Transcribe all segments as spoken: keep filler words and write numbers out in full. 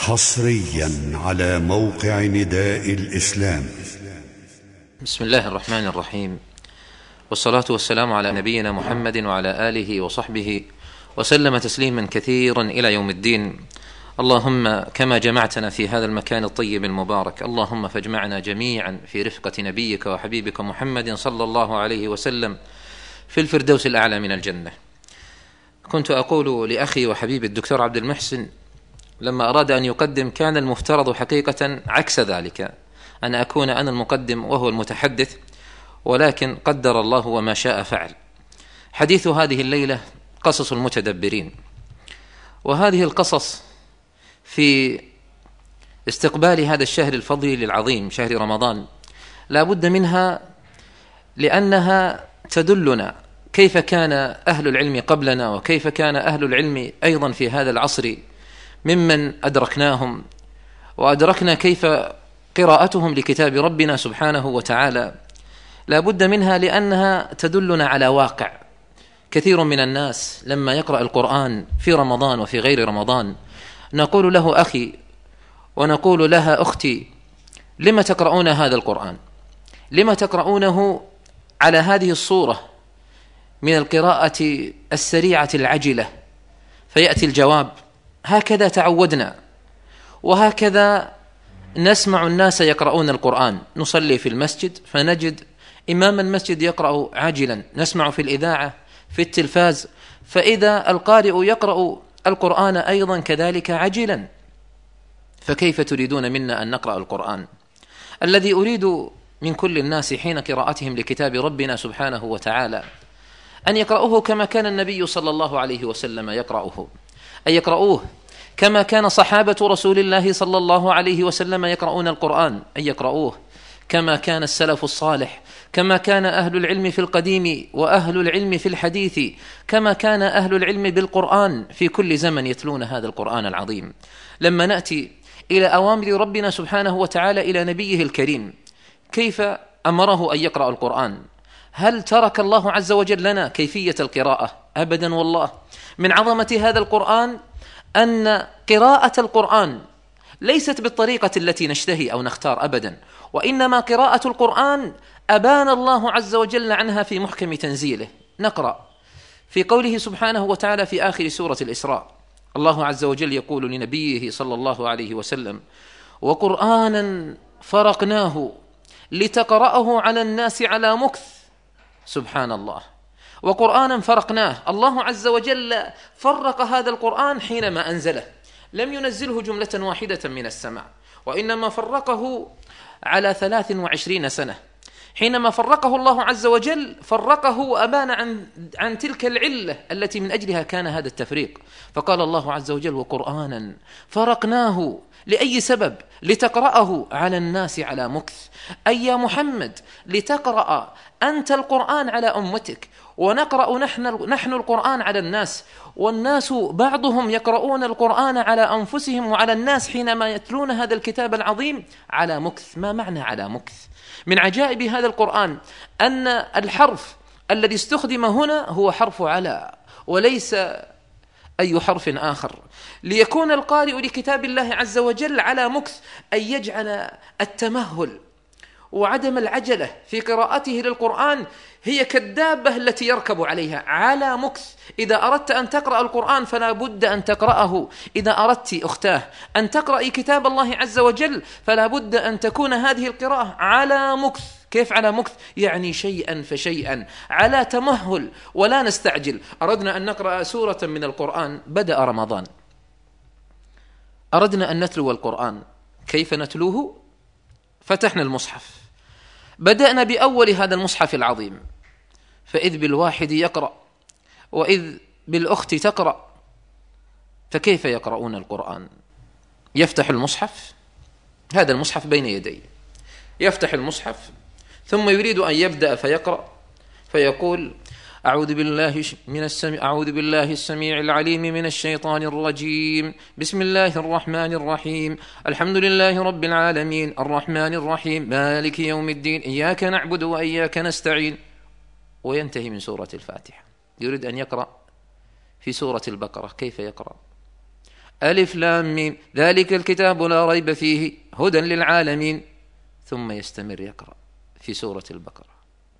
حصريا على موقع نداء الإسلام. بسم الله الرحمن الرحيم، والصلاة والسلام على نبينا محمد وعلى آله وصحبه وسلم تسليما كثيرا إلى يوم الدين. اللهم كما جمعتنا في هذا المكان الطيب المبارك، اللهم فاجمعنا جميعا في رفقة نبيك وحبيبك محمد صلى الله عليه وسلم في الفردوس الأعلى من الجنة. كنت أقول لأخي وحبيبي الدكتور عبد المحسن لما أراد أن يقدم، كان المفترض حقيقة عكس ذلك، أن أكون أنا المقدم وهو المتحدث، ولكن قدر الله وما شاء فعل. حديث هذه الليلة قصص المتدبرين، وهذه القصص في استقبال هذا الشهر الفضيل العظيم شهر رمضان لا بد منها، لأنها تدلنا كيف كان أهل العلم قبلنا وكيف كان أهل العلم أيضا في هذا العصر ممن أدركناهم، وأدركنا كيف قراءتهم لكتاب ربنا سبحانه وتعالى. لا بد منها لأنها تدلنا على واقع. كثير من الناس لما يقرأ القرآن في رمضان وفي غير رمضان نقول له أخي ونقول لها أختي، لما تقرؤون هذا القرآن؟ لما تقرؤونه على هذه الصورة من القراءة السريعة العجلة؟ فيأتي الجواب: هكذا تعودنا، وهكذا نسمع الناس يقرؤون القرآن. نصلي في المسجد فنجد إمام المسجد يقرأ عاجلا، نسمع في الإذاعة في التلفاز، فإذا القارئ يقرأ القرآن أيضا كذلك عاجلا. فكيف تريدون منا أن نقرأ القرآن؟ الذي أريد من كل الناس حين قراءتهم لكتاب ربنا سبحانه وتعالى أن يقرأوه كما كان النبي صلى الله عليه وسلم يقرأه، أن يقرأوه كما كان صحابة رسول الله صلى الله عليه وسلم يقرؤون القرآن، أن يقرأوه كما كان السلف الصالح، كما كان أهل العلم في القديم وأهل العلم في الحديث، كما كان أهل العلم بالقرآن في كل زمن يتلون هذا القرآن العظيم. لما نأتي إلى أوامر ربنا سبحانه وتعالى إلى نبيه الكريم، كيف أمره أن يقرأ القرآن؟ هل ترك الله عز وجل لنا كيفية القراءة؟ أبدا والله. من عظمة هذا القرآن أن قراءة القرآن ليست بالطريقة التي نشتهي أو نختار أبدا، وإنما قراءة القرآن أبان الله عز وجل عنها في محكم تنزيله. نقرأ في قوله سبحانه وتعالى في آخر سورة الإسراء، الله عز وجل يقول لنبيه صلى الله عليه وسلم: وقرآنا فرقناه لتقرأه على الناس على مكث. سبحان الله، وقرآنا فرقناه. الله عز وجل فرق هذا القرآن حينما أنزله، لم ينزله جملة واحدة من السماء، وإنما فرقه على ثلاث وعشرين سنة. حينما فرقه الله عز وجل فرقه وأبان عن, عن تلك العلة التي من أجلها كان هذا التفريق، فقال الله عز وجل: وقرآنا فرقناه. لأي سبب؟ لتقرأه على الناس على مكث، أي يا محمد لتقرأ أنت القرآن على أمتك، ونقرأ نحن, نحن القرآن على الناس، والناس بعضهم يقرؤون القرآن على أنفسهم وعلى الناس حينما يتلون هذا الكتاب العظيم على مكث. ما معنى على مكث؟ من عجائب هذا القرآن أن الحرف الذي استخدم هنا هو حرف على وليس أي حرف آخر، ليكون القارئ لكتاب الله عز وجل على مكث، أن يجعل التمهل وعدم العجلة في قراءته للقرآن هي كالدابة التي يركب عليها على مكث. إذا أردت أن تقرأ القرآن فلا بد أن تقرأه، إذا أردت أختاه أن تقرأي كتاب الله عز وجل فلا بد أن تكون هذه القراءة على مكث. كيف على مكث؟ يعني شيئا فشيئا، على تمهل، ولا نستعجل. أردنا أن نقرأ سورة من القرآن، بدأ رمضان، أردنا أن نتلو القرآن، كيف نتلوه؟ فتحنا المصحف، بدأنا بأول هذا المصحف العظيم، فإذ بالواحد يقرأ وإذ بالأخت تقرأ، فكيف يقرؤون القرآن؟ يفتح المصحف، هذا المصحف بين يديه، يفتح المصحف ثم يريد أن يبدأ فيقرأ، فيقول: أعوذ بالله من السميع أعوذ بالله السميع العليم من الشيطان الرجيم، بسم الله الرحمن الرحيم، الحمد لله رب العالمين، الرحمن الرحيم، مالك يوم الدين، إياك نعبد وإياك نستعين، وينتهي من سورة الفاتحة. يريد أن يقرأ في سورة البقرة، كيف يقرأ؟ ألف لام ميم ذلك الكتاب لا ريب فيه هدى للعالمين، ثم يستمر يقرأ في سورة البقرة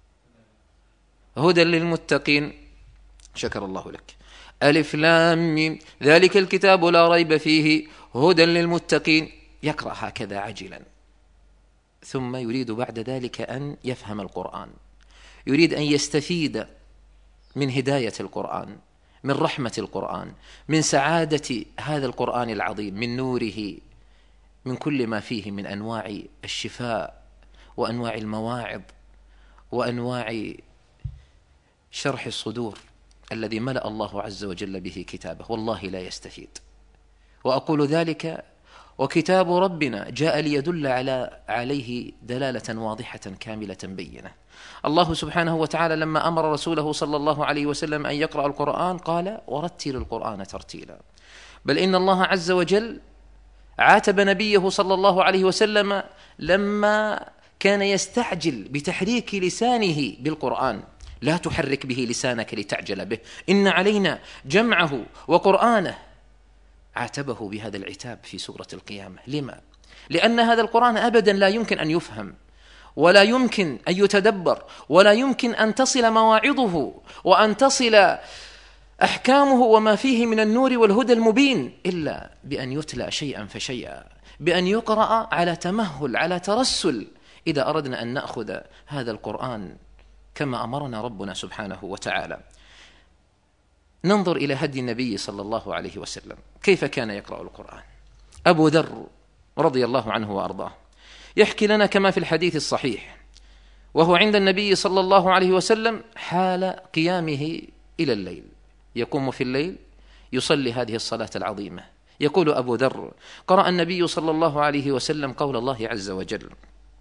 هدى للمتقين. شكر الله لك. ألف لام ميم ذلك الكتاب لا ريب فيه هدى للمتقين، يقرأ هكذا عجلا، ثم يريد بعد ذلك أن يفهم القرآن، يريد أن يستفيد من هداية القرآن، من رحمة القرآن، من سعادة هذا القرآن العظيم، من نوره، من كل ما فيه من أنواع الشفاء وأنواع المواعظ وأنواع شرح الصدور الذي ملأ الله عز وجل به كتابه. والله لا يستفيد. وأقول ذلك وكتاب ربنا جاء ليدل على عليه دلالة واضحة كاملة بينة. الله سبحانه وتعالى لما أمر رسوله صلى الله عليه وسلم أن يقرأ القرآن قال ورتل القرآن ترتيلا، بل إن الله عز وجل عاتب نبيه صلى الله عليه وسلم لما كان يستعجل بتحريك لسانه بالقرآن، لا تحرك به لسانك لتعجل به، إن علينا جمعه وقرآنه. عاتبه بهذا العتاب في سورة القيامة. لما؟ لأن هذا القرآن أبدا لا يمكن أن يفهم، ولا يمكن أن يتدبر، ولا يمكن أن تصل مواعظه وأن تصل أحكامه وما فيه من النور والهدى المبين إلا بأن يتلى شيئا فشيئا، بأن يقرأ على تمهل، على ترسل، إذا أردنا أن نأخذ هذا القرآن كما أمرنا ربنا سبحانه وتعالى. ننظر إلى هدي النبي صلى الله عليه وسلم كيف كان يقرأ القرآن. أبو ذر رضي الله عنه وأرضاه يحكي لنا كما في الحديث الصحيح، وهو عند النبي صلى الله عليه وسلم حال قيامه إلى الليل، يقوم في الليل يصلي هذه الصلاة العظيمة. يقول أبو ذر: قرأ النبي صلى الله عليه وسلم قول الله عز وجل.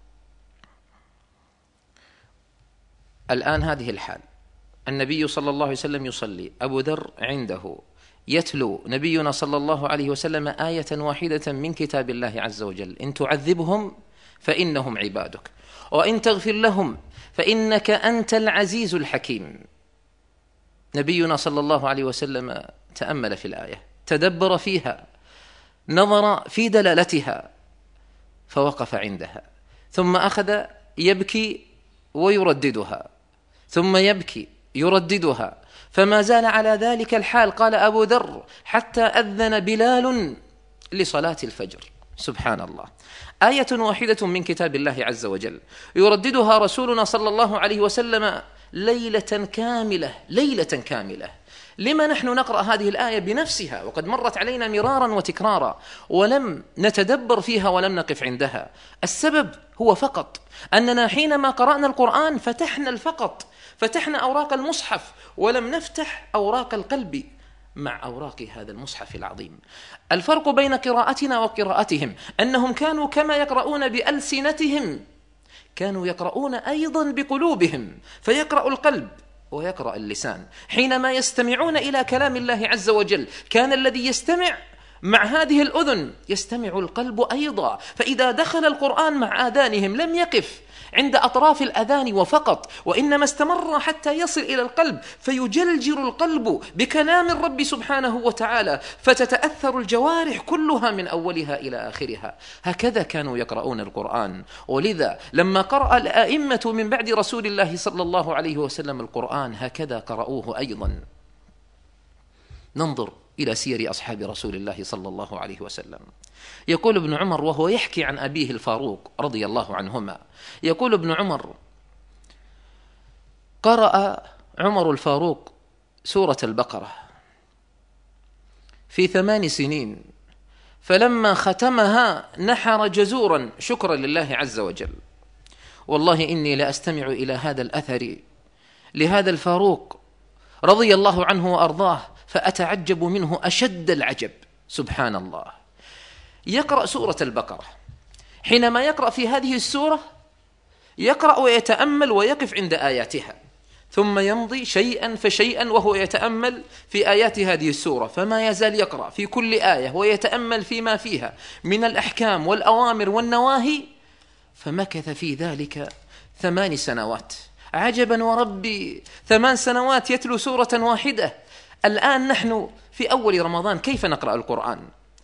الآن هذه الحال، النبي صلى الله عليه وسلم يصلي، أبو ذر عنده يتلو نبينا صلى الله عليه وسلم آية واحدة من كتاب الله عز وجل: إن تعذبهم فإنهم عبادك، وإن تغفر لهم فإنك أنت العزيز الحكيم. نبينا صلى الله عليه وسلم تأمل في الآية، تدبر فيها، نظر في دلالتها، فوقف عندها، ثم أخذ يبكي ويرددها، ثم يبكي يرددها، فما زال على ذلك الحال. قال أبو ذر: حتى أذن بلال لصلاة الفجر. سبحان الله، آية واحدة من كتاب الله عز وجل يرددها رسولنا صلى الله عليه وسلم ليلة كاملة، ليلة كاملة. لما نحن نقرأ هذه الآية بنفسها وقد مرت علينا مرارا وتكرارا ولم نتدبر فيها ولم نقف عندها؟ السبب هو فقط أننا حينما قرأنا القرآن فتحنا الفقط فتحنا أوراق المصحف ولم نفتح أوراق القلب مع أوراق هذا المصحف العظيم. الفرق بين قراءتنا وقراءتهم أنهم كانوا كما يقرؤون بألسنتهم كانوا يقرؤون أيضا بقلوبهم، فيقرأ القلب ويقرأ اللسان. حينما يستمعون إلى كلام الله عز وجل كان الذي يستمع مع هذه الأذن يستمع القلب أيضا، فإذا دخل القرآن مع آذانهم لم يقف عند أطراف الأذان وفقط، وإنما استمر حتى يصل إلى القلب فيجلجر القلب بكلام الرب سبحانه وتعالى، فتتأثر الجوارح كلها من أولها إلى آخرها. هكذا كانوا يقرؤون القرآن. ولذا لما قرأ الأئمة من بعد رسول الله صلى الله عليه وسلم القرآن هكذا قرأوه أيضا. ننظر إلى سير أصحاب رسول الله صلى الله عليه وسلم. يقول ابن عمر وهو يحكي عن أبيه الفاروق رضي الله عنهما، يقول ابن عمر: قرأ عمر الفاروق سورة البقرة في ثمان سنين، فلما ختمها نحر جزورا شكرا لله عز وجل. والله إني لأستمع إلى هذا الأثر لهذا الفاروق رضي الله عنه وأرضاه فأتعجب منه أشد العجب. سبحان الله، يقرأ سورة البقرة، حينما يقرأ في هذه السورة يقرأ ويتأمل ويقف عند آياتها، ثم يمضي شيئا فشيئا وهو يتأمل في آيات هذه السورة، فما يزال يقرأ في كل آية ويتأمل فيما فيها من الأحكام والأوامر والنواهي، فمكث في ذلك ثمان سنوات. عجبا وربي، ثمان سنوات يتلو سورة واحدة. الآن نحن في أول رمضان كيف نقرأ القرآن؟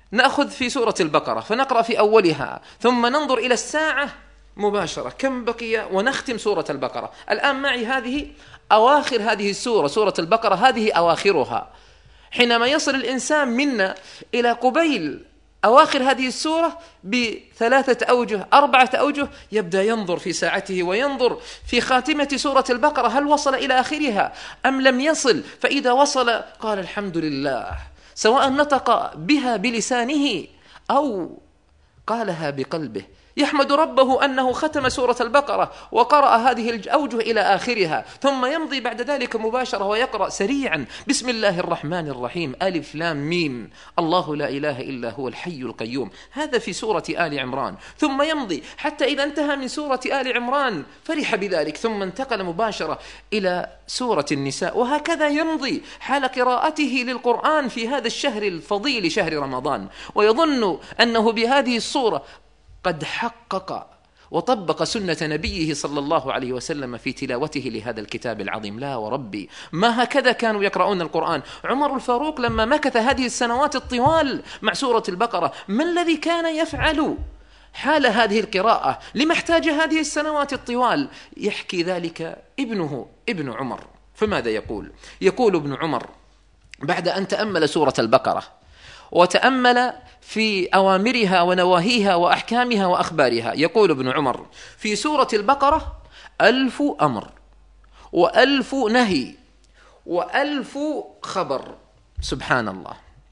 نأخذ في سورة البقرة فنقرأ في أولها ثم ننظر إلى الساعة مباشرة كم بقي ونختم سورة البقرة. الآن معي هذه أواخر هذه السورة، سورة البقرة هذه أواخرها. حينما يصل الإنسان منا إلى قبيل أواخر هذه السورة بثلاثة أوجه أربعة أوجه يبدأ ينظر في ساعته وينظر في خاتمة سورة البقرة هل وصل إلى آخرها أم لم يصل، فإذا وصل قال الحمد لله، سواء نطق بها بلسانه أو قالها بقلبه، يحمد ربه أنه ختم سورة البقرة وقرأ هذه الأوجه إلى آخرها، ثم يمضي بعد ذلك مباشرة ويقرأ سريعا بسم الله الرحمن الرحيم ألف لام ميم الله لا إله إلا هو الحي القيوم. هذا في سورة آل عمران. ثم يمضي حتى إذا انتهى من سورة آل عمران فرح بذلك، ثم انتقل مباشرة إلى سورة النساء، وهكذا يمضي حال قراءته للقرآن في هذا الشهر الفضيل شهر رمضان، ويظن أنه بهذه الصورة قد حقق وطبق سنة نبيه صلى الله عليه وسلم في تلاوته لهذا الكتاب العظيم. لا وربي، ما هكذا كانوا يقرؤون القرآن. عمر الفاروق لما مكث هذه السنوات الطوال مع سورة البقرة ما الذي كان يفعل حال هذه القراءة؟ لما احتاج هذه السنوات الطوال؟ يحكي ذلك ابنه ابن عمر، فماذا يقول؟ يقول ابن عمر بعد أن تأمل سورة البقرة وتأمل في أوامرها ونواهيها وأحكامها وأخبارها، يقول ابن عمر في سورة البقرة ألف أمر وألف نهي وألف خبر. سبحان الله،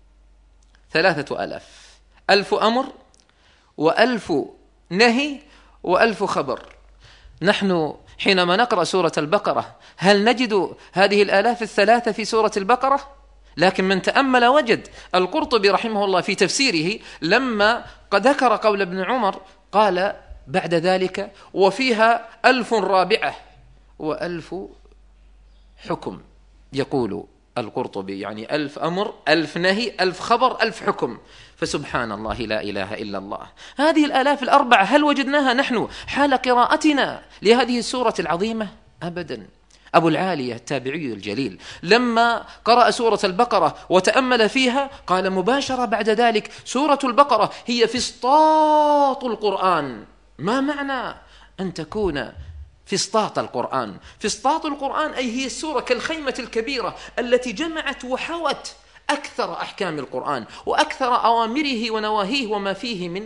ثلاثة ألاف، ألف أمر وألف نهي وألف خبر. نحن حينما نقرأ سورة البقرة هل نجد هذه الآلاف الثلاثة في سورة البقرة؟ لكن من تأمل وجد. القرطبي رحمه الله في تفسيره لما قد ذكر قول ابن عمر قال بعد ذلك وفيها ألف رابعة وألف حكم. يقول القرطبي يعني ألف أمر ألف نهي ألف خبر ألف حكم. فسبحان الله لا إله إلا الله. هذه الآلاف الأربعة هل وجدناها نحن حال قراءتنا لهذه السورة العظيمة؟ أبدا. أبو العالية التابعي الجليل لما قرأ سورة البقرة وتأمل فيها قال مباشرة بعد ذلك سورة البقرة هي فسطاط القرآن. ما معنى أن تكون فسطاط القرآن؟ فسطاط القرآن أي هي السورة كالخيمة الكبيرة التي جمعت وحوت أكثر أحكام القرآن وأكثر أوامره ونواهيه وما فيه من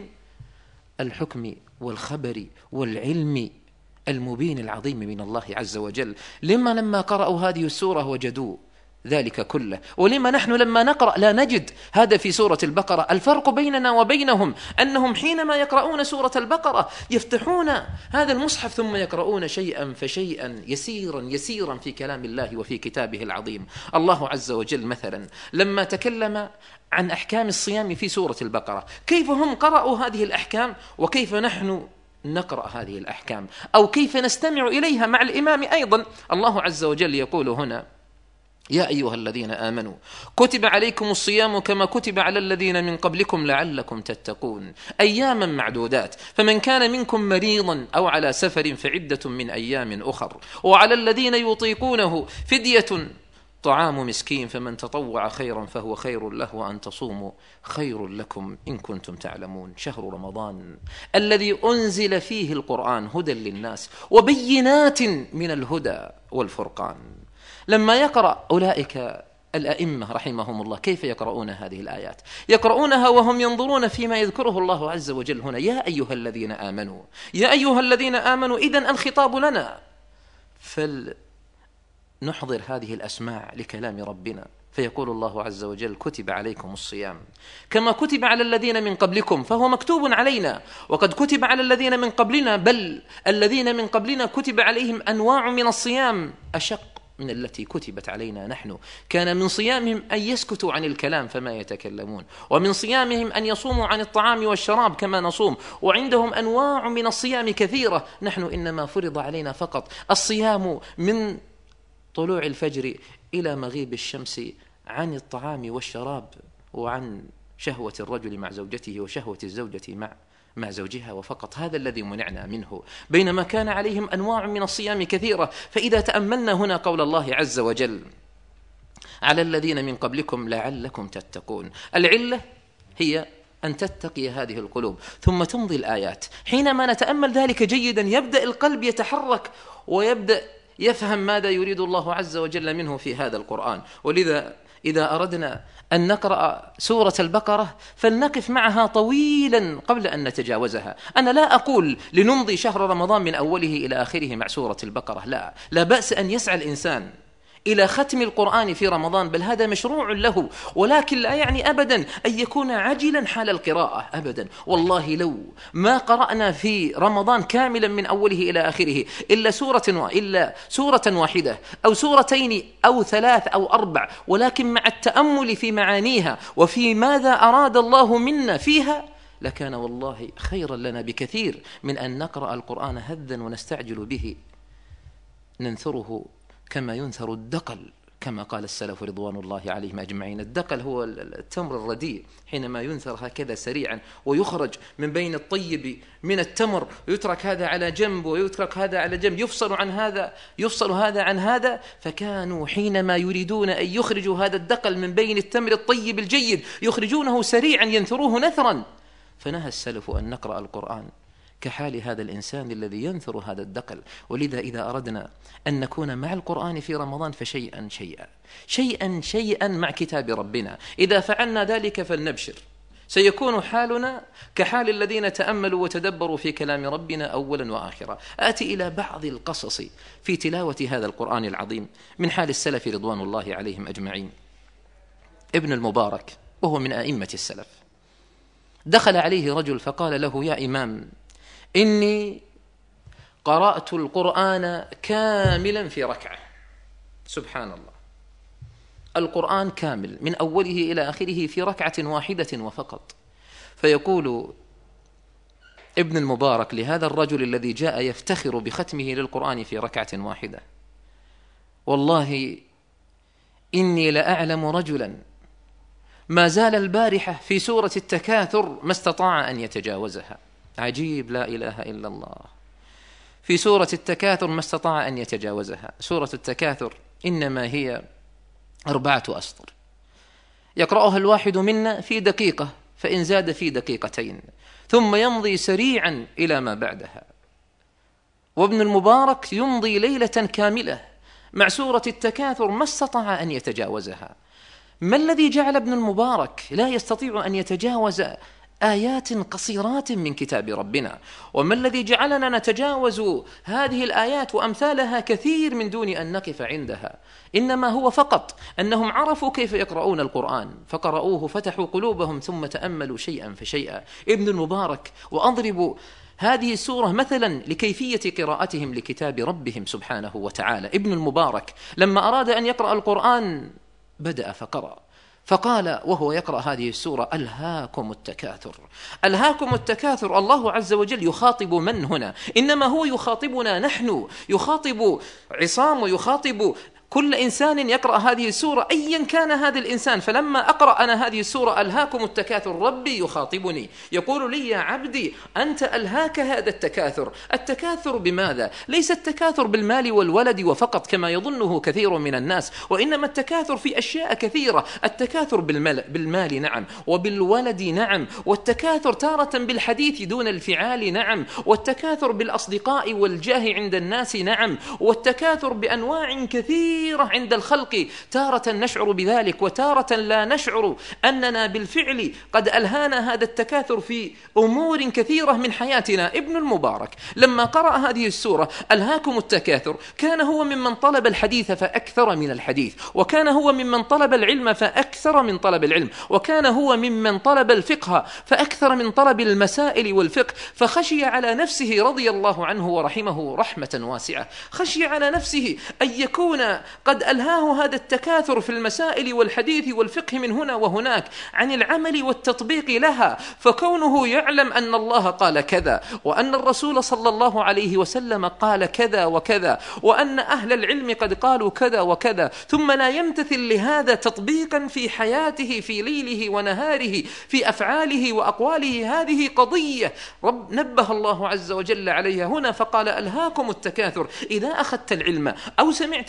الحكم والخبر والعلم المبين العظيم من الله عز وجل. لما لما قرأوا هذه السورة وجدوا ذلك كله؟ ولما نحن لما نقرأ لا نجد هذا في سورة البقرة؟ الفرق بيننا وبينهم أنهم حينما يقرؤون سورة البقرة يفتحون هذا المصحف ثم يقرؤون شيئا فشيئا يسيرا يسيرا في كلام الله وفي كتابه العظيم. الله عز وجل مثلا لما تكلم عن أحكام الصيام في سورة البقرة كيف هم قرأوا هذه الأحكام وكيف نحن نقرأ هذه الأحكام أو كيف نستمع إليها مع الإمام أيضا. الله عز وجل يقول هنا يا أيها الذين آمنوا كتب عليكم الصيام كما كتب على الذين من قبلكم لعلكم تتقون أياما معدودات فمن كان منكم مريضا أو على سفر فعدة من أيام أخر وعلى الذين يطيقونه فدية طعام مسكين فمن تطوع خيرا فهو خير له وأن تصوموا خير لكم إن كنتم تعلمون. شهر رمضان الذي أنزل فيه القرآن هدى للناس وبينات من الهدى والفرقان. لما يقرأ أولئك الأئمة رحمهم الله كيف يقرؤون هذه الآيات؟ يقرؤونها وهم ينظرون فيما يذكره الله عز وجل هنا يا أيها الذين آمنوا يا أيها الذين آمنوا. إذن الخطاب لنا فل نحضر هذه الأسماع لكلام ربنا فيقول الله عز وجل كتب عليكم الصيام كما كتب على الذين من قبلكم فهو مكتوب علينا وقد كتب على الذين من قبلنا بل الذين من قبلنا كتب عليهم أنواع من الصيام أشق من التي كتبت علينا نحن. كان من صيامهم أن يسكتوا عن الكلام فما يتكلمون ومن صيامهم أن يصوموا عن الطعام والشراب كما نصوم وعندهم أنواع من الصيام كثيرة. نحن إنما فرض علينا فقط الصيام من طلوع الفجر إلى مغيب الشمس عن الطعام والشراب وعن شهوة الرجل مع زوجته وشهوة الزوجة مع مع زوجها وفقط. هذا الذي منعنا منه بينما كان عليهم أنواع من الصيام كثيرة. فإذا تأملنا هنا قول الله عز وجل على الذين من قبلكم لعلكم تتقون العلة هي أن تتقي هذه القلوب. ثم تمضي الآيات. حينما نتأمل ذلك جيدا يبدأ القلب يتحرك ويبدأ يفهم ماذا يريد الله عز وجل منه في هذا القرآن. ولذا إذا أردنا أن نقرأ سورة البقرة فلنقف معها طويلا قبل أن نتجاوزها. أنا لا أقول لنمضي شهر رمضان من أوله إلى آخره مع سورة البقرة، لا لا بأس أن يسعى الإنسان إلى ختم القرآن في رمضان، بل هذا مشروع له، ولكن لا يعني أبدا أن يكون عجلا حال القراءة أبدا. والله لو ما قرأنا في رمضان كاملا من أوله إلى آخره إلا سورة إلا سورة واحدة أو سورتين أو ثلاث أو أربع، ولكن مع التأمل في معانيها وفي ماذا أراد الله منا فيها، لكان والله خيرا لنا بكثير من أن نقرأ القرآن هذا ونستعجل به، ننثره كما ينثر الدقل، كما قال السلف رضوان الله عليهم أجمعين. الدقل هو التمر الرديء، حينما ينثر هكذا سريعا ويخرج من بين الطيب من التمر، يترك هذا على جنب ويترك هذا على جنب، يفصل عن هذا يفصل هذا عن هذا. فكانوا حينما يريدون أن يخرجوا هذا الدقل من بين التمر الطيب الجيد يخرجونه سريعا ينثروه نثرا. فنهى السلف أن نقرأ القرآن كحال هذا الإنسان الذي ينثر هذا الدقل. ولذا إذا أردنا أن نكون مع القرآن في رمضان فشيئا شيئا شيئا شيئا مع كتاب ربنا. إذا فعلنا ذلك فلنبشر، سيكون حالنا كحال الذين تأملوا وتدبروا في كلام ربنا أولا وآخرا. آتي إلى بعض القصص في تلاوة هذا القرآن العظيم من حال السلف رضوان الله عليهم أجمعين. ابن المبارك وهو من أئمة السلف، دخل عليه رجل فقال له: يا إمام، إني قرأت القرآن كاملا في ركعة. سبحان الله، القرآن كامل من أوله إلى آخره في ركعة واحدة وفقط. فيقول ابن المبارك لهذا الرجل الذي جاء يفتخر بختمه للقرآن في ركعة واحدة: والله إني لأعلم رجلا ما زال البارحة في سورة التكاثر ما استطاع أن يتجاوزها. عجيب، لا إله إلا الله. في سورة التكاثر ما استطاع أن يتجاوزها. سورة التكاثر إنما هي أربعة أسطر، يقرأها الواحد منا في دقيقة، فإن زاد في دقيقتين، ثم يمضي سريعا إلى ما بعدها. وابن المبارك يمضي ليلة كاملة مع سورة التكاثر ما استطاع أن يتجاوزها. ما الذي جعل ابن المبارك لا يستطيع أن يتجاوز آيات قصيرات من كتاب ربنا؟ وما الذي جعلنا نتجاوز هذه الآيات وأمثالها كثير من دون أن نقف عندها؟ إنما هو فقط أنهم عرفوا كيف يقرؤون القرآن فقرؤوه، فتحوا قلوبهم ثم تأملوا شيئا فشيئا. ابن المبارك، وأضرب هذه السورة مثلا لكيفية قراءتهم لكتاب ربهم سبحانه وتعالى. ابن المبارك لما أراد أن يقرأ القرآن بدأ فقرأ، فقال وهو يقرأ هذه السورة: ألهاكم التكاثر. ألهاكم التكاثر، الله عز وجل يخاطب من هنا؟ إنما هو يخاطبنا نحن، يخاطب عصام ويخاطب كل إنسان يقرأ هذه السورة أيا كان هذا الإنسان. فلما أقرأ أنا هذه السورة ألهاكم التكاثر، ربي يخاطبني يقول لي: يا عبدي أنت ألهاك هذا التكاثر. التكاثر بماذا؟ ليس التكاثر بالمال والولد وفقط كما يظنه كثير من الناس، وإنما التكاثر في أشياء كثيرة. التكاثر بالمال, بالمال نعم، وبالولد نعم، والتكاثر تارة بالحديث دون الفعال نعم، والتكاثر بالأصدقاء والجاه عند الناس نعم، والتكاثر بأنواع كثيرة عند الخلق. تارة نشعر بذلك وتارة لا نشعر أننا بالفعل قد ألهانا هذا التكاثر في أمور كثيرة من حياتنا. ابن المبارك لما قرأ هذه السورة ألهاكم التكاثر كان هو ممن طلب الحديث فأكثر من الحديث، وكان هو ممن طلب العلم فأكثر من طلب العلم، وكان هو ممن طلب الفقه فأكثر من طلب المسائل والفقه. فخشي على نفسه رضي الله عنه ورحمه رحمة واسعة، خشي على نفسه أن يكون قد ألهاه هذا التكاثر في المسائل والحديث والفقه من هنا وهناك عن العمل والتطبيق لها. فكونه يعلم أن الله قال كذا، وأن الرسول صلى الله عليه وسلم قال كذا وكذا، وأن أهل العلم قد قالوا كذا وكذا، ثم لا يمتثل لهذا تطبيقا في حياته في ليله ونهاره في أفعاله وأقواله، هذه قضية رب نبه الله عز وجل عليها هنا. فقال: ألهاكم التكاثر. إذا أخذت العلم أو سمعت شيئا من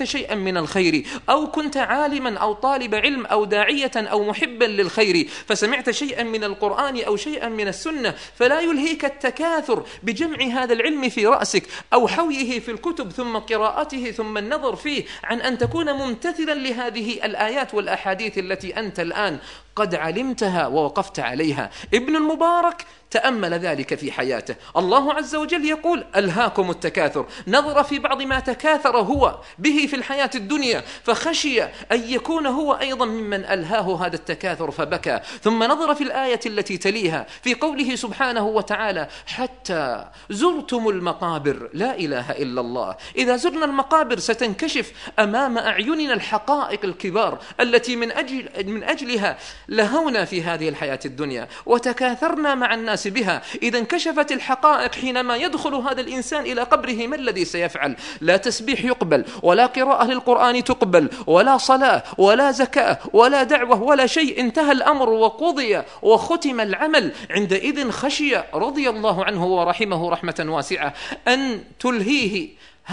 من الخير، أو كنت عالما أو طالب علم أو داعية أو محبا للخير فسمعت شيئا من القرآن أو شيئا من السنة، فلا يلهيك التكاثر بجمع هذا العلم في رأسك أو حويه في الكتب ثم قراءته ثم النظر فيه، عن أن تكون ممتثلا لهذه الآيات والأحاديث التي أنت الآن قد علمتها ووقفت عليها. ابن المبارك تأمل ذلك في حياته. الله عز وجل يقول: ألهاكم التكاثر. نظر في بعض ما تكاثر هو به في الحياة الدنيا فخشي أن يكون هو أيضا ممن ألهاه هذا التكاثر فبكى. ثم نظر في الآية التي تليها في قوله سبحانه وتعالى: حتى زرتم المقابر. لا إله إلا الله. إذا زرنا المقابر ستنكشف أمام أعيننا الحقائق الكبار التي من أجل من أجلها لهونا في هذه الحياة الدنيا وتكاثرنا مع الناس بها. إذا انكشفت الحقائق حينما يدخل هذا الإنسان إلى قبره ما الذي سيفعل؟ لا تسبيح يقبل، ولا قراءة للقرآن تقبل، ولا صلاة، ولا زكاة، ولا دعوة، ولا شيء. انتهى الأمر وقضي وختم العمل. عندئذ خشي رضي الله عنه ورحمه رحمة واسعة أن تلهيه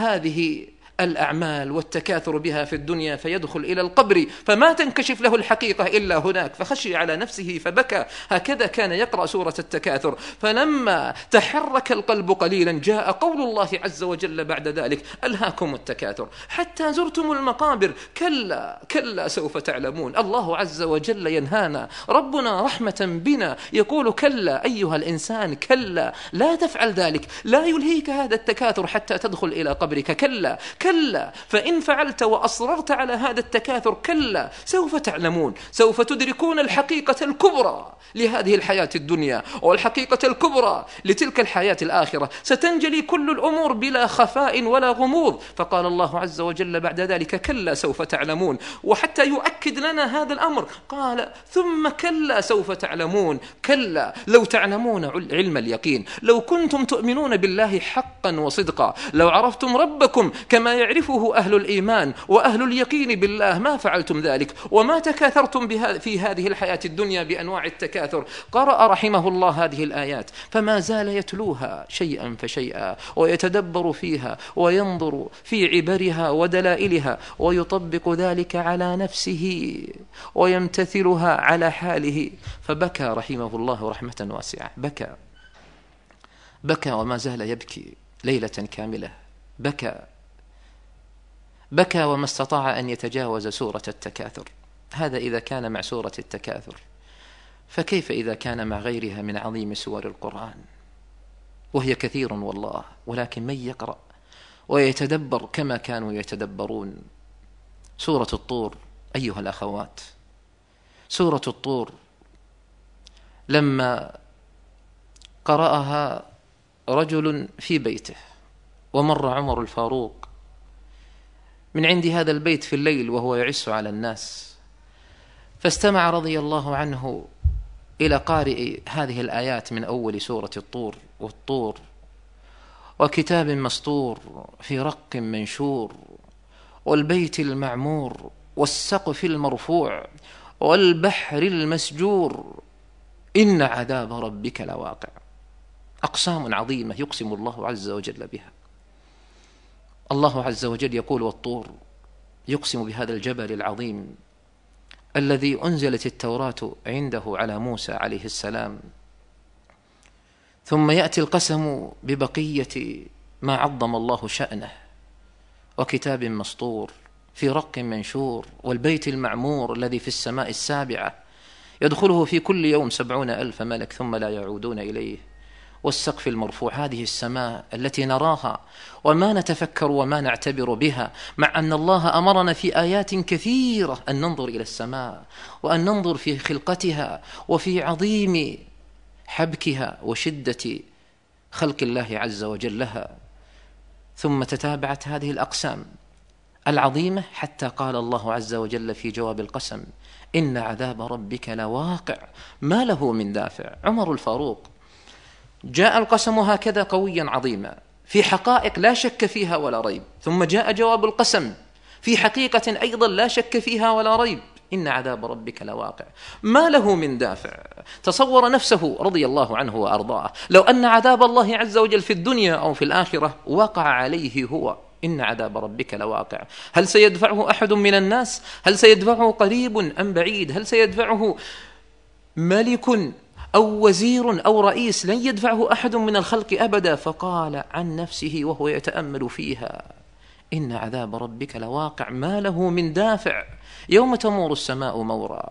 هذه الأعمال والتكاثر بها في الدنيا فيدخل إلى القبر فما تنكشف له الحقيقة إلا هناك، فخشي على نفسه فبكى. هكذا كان يقرأ سورة التكاثر. فلما تحرك القلب قليلا جاء قول الله عز وجل بعد ذلك: ألهاكم التكاثر حتى زرتم المقابر. كلا كلا سوف تعلمون. الله عز وجل ينهانا، ربنا رحمة بنا يقول: كلا أيها الإنسان، كلا لا تفعل ذلك، لا يلهيك هذا التكاثر حتى تدخل إلى قبرك. كلا كلا، فإن فعلت وأصررت على هذا التكاثر كلا سوف تعلمون، سوف تدركون الحقيقة الكبرى لهذه الحياة الدنيا والحقيقة الكبرى لتلك الحياة الآخرة. ستنجلي كل الأمور بلا خفاء ولا غموض. فقال الله عز وجل بعد ذلك: كلا سوف تعلمون. وحتى يؤكد لنا هذا الأمر قال: ثم كلا سوف تعلمون. كلا لو تعلمون علم اليقين، لو كنتم تؤمنون بالله حقا وصدقا، لو عرفتم ربكم كما يعرفه أهل الإيمان وأهل اليقين بالله ما فعلتم ذلك وما تكاثرتم في هذه الحياة الدنيا بأنواع التكاثر. قرأ رحمه الله هذه الآيات فما زال يتلوها شيئا فشيئا ويتدبر فيها وينظر في عبرها ودلائلها ويطبق ذلك على نفسه ويمتثلها على حاله، فبكى رحمه الله رحمة واسعة. بكى بكى وما زال يبكي ليلة كاملة. بكى بكى وما استطاع أن يتجاوز سورة التكاثر. هذا إذا كان مع سورة التكاثر، فكيف إذا كان مع غيرها من عظيم سور القرآن؟ وهي كثير والله، ولكن من يقرأ ويتدبر كما كانوا يتدبرون. سورة الطور أيها الأخوات، سورة الطور لما قرأها رجل في بيته ومر عمر الفاروق من عند هذا البيت في الليل وهو يعس على الناس، فاستمع رضي الله عنه إلى قارئ هذه الآيات من أول سورة الطور: والطور وكتاب مسطور في رق منشور والبيت المعمور والسقف المرفوع والبحر المسجور إن عذاب ربك لواقع. أقسام عظيمة يقسم الله عز وجل بها. الله عز وجل يقول: والطور، يقسم بهذا الجبل العظيم الذي أنزلت التوراة عنده على موسى عليه السلام. ثم يأتي القسم ببقية ما عظم الله شأنه: وكتاب مسطور في رق منشور والبيت المعمور الذي في السماء السابعة يدخله في كل يوم سبعون ألف ملك ثم لا يعودون إليه، والسقف المرفوع، هذه السماء التي نراها وما نتفكر وما نعتبر بها، مع أن الله أمرنا في آيات كثيرة أن ننظر إلى السماء وأن ننظر في خلقتها وفي عظيم حبكها وشدة خلق الله عز وجل لها. ثم تتابعت هذه الأقسام العظيمة حتى قال الله عز وجل في جواب القسم: إن عذاب ربك لواقع ما له من دافع. عمر الفاروق جاء القسم هكذا قويا عظيما في حقائق لا شك فيها ولا ريب، ثم جاء جواب القسم في حقيقة أيضا لا شك فيها ولا ريب: إن عذاب ربك لواقع ما له من دافع. تصور نفسه رضي الله عنه وأرضاه لو أن عذاب الله عز وجل في الدنيا أو في الآخرة وقع عليه هو، إن عذاب ربك لواقع. هل سيدفعه أحد من الناس؟ هل سيدفعه قريب أم بعيد؟ هل سيدفعه ملك أو وزير أو رئيس؟ لن يدفعه أحد من الخلق أبدا. فقال عن نفسه وهو يتأمل فيها: إن عذاب ربك لواقع ما له من دافع يوم تمور السماء مورا.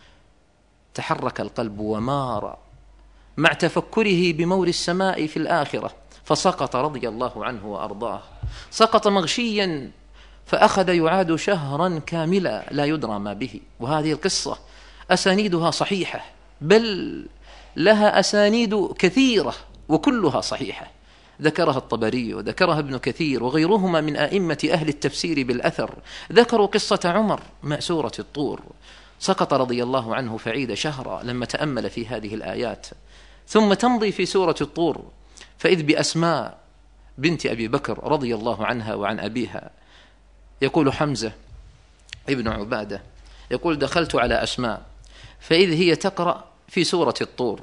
تحرك القلب ومار مع تفكره بمور السماء في الآخرة، فسقط رضي الله عنه وأرضاه. سقط مغشيا فأخذ يعاد شهرا كاملا لا يدرى ما به. وهذه القصة أسانيدها صحيحة، بل لها أسانيد كثيرة وكلها صحيحة، ذكرها الطبري وذكرها ابن كثير وغيرهما من أئمة أهل التفسير بالأثر. ذكروا قصة عمر مع سورة الطور. سقط رضي الله عنه فعيد شهرا لما تأمل في هذه الآيات. ثم تمضي في سورة الطور، فإذ بأسماء بنت أبي بكر رضي الله عنها وعن أبيها. يقول حمزة ابن عبادة يقول: دخلت على أسماء فإذ هي تقرأ في سورة الطور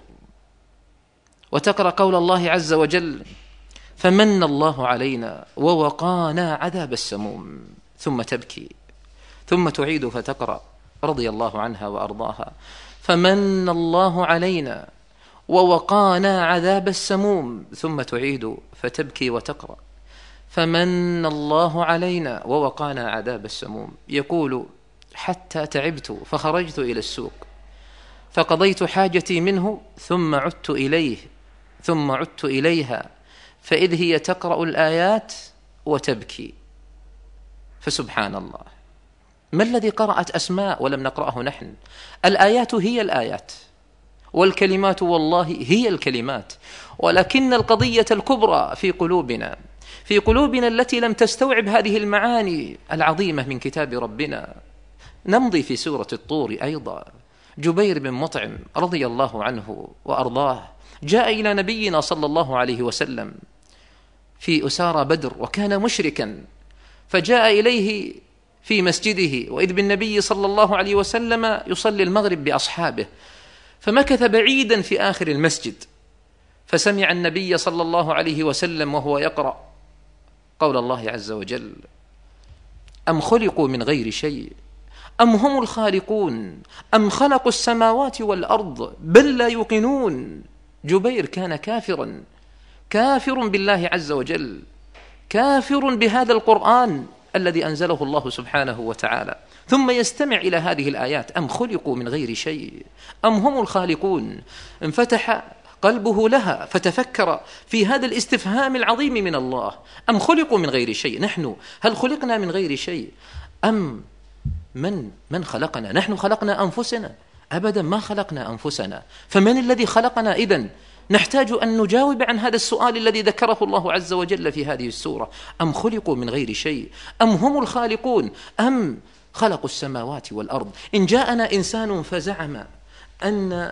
وتقرأ قول الله عز وجل: فمن الله علينا ووقانا عذاب السموم، ثم تبكي، ثم تعيد فتقرأ رضي الله عنها وأرضاها: فمن الله علينا ووقانا عذاب السموم، ثم تعيد فتبكي وتقرأ: فمن الله علينا ووقانا عذاب السموم. يقول: حتى تعبت فخرجت إلى السوق فقضيت حاجتي منه ثم عدت إليه ثم عدت إليها فإذ هي تقرأ الآيات وتبكي. فسبحان الله، ما الذي قرأت أسماء ولم نقرأه نحن؟ الآيات هي الآيات والكلمات والله هي الكلمات، ولكن القضية الكبرى في قلوبنا في قلوبنا التي لم تستوعب هذه المعاني العظيمة من كتاب ربنا. نمضي في سورة الطور أيضا. جبير بن مطعم رضي الله عنه وأرضاه جاء إلى نبينا صلى الله عليه وسلم في أسارى بدر وكان مشركا، فجاء إليه في مسجده وإذ بالنبي صلى الله عليه وسلم يصلي المغرب بأصحابه، فمكث بعيدا في آخر المسجد، فسمع النبي صلى الله عليه وسلم وهو يقرأ قول الله عز وجل: أم خلقوا من غير شيء أم هم الخالقون أم خلقوا السماوات والأرض بل لا يوقنون. جبير كان كافرا كافر بالله عز وجل، كافر بهذا القرآن الذي أنزله الله سبحانه وتعالى، ثم يستمع إلى هذه الآيات: أم خلقوا من غير شيء أم هم الخالقون. انفتح قلبه لها فتفكر في هذا الاستفهام العظيم من الله: أم خلقوا من غير شيء، نحن هل خلقنا من غير شيء؟ أم من من خلقنا؟ نحن خلقنا أنفسنا؟ أبدا ما خلقنا أنفسنا. فمن الذي خلقنا إذن؟ نحتاج أن نجاوب عن هذا السؤال الذي ذكره الله عز وجل في هذه السورة: أم خلقوا من غير شيء أم هم الخالقون أم خلقوا السماوات والأرض. إن جاءنا إنسان فزعم أن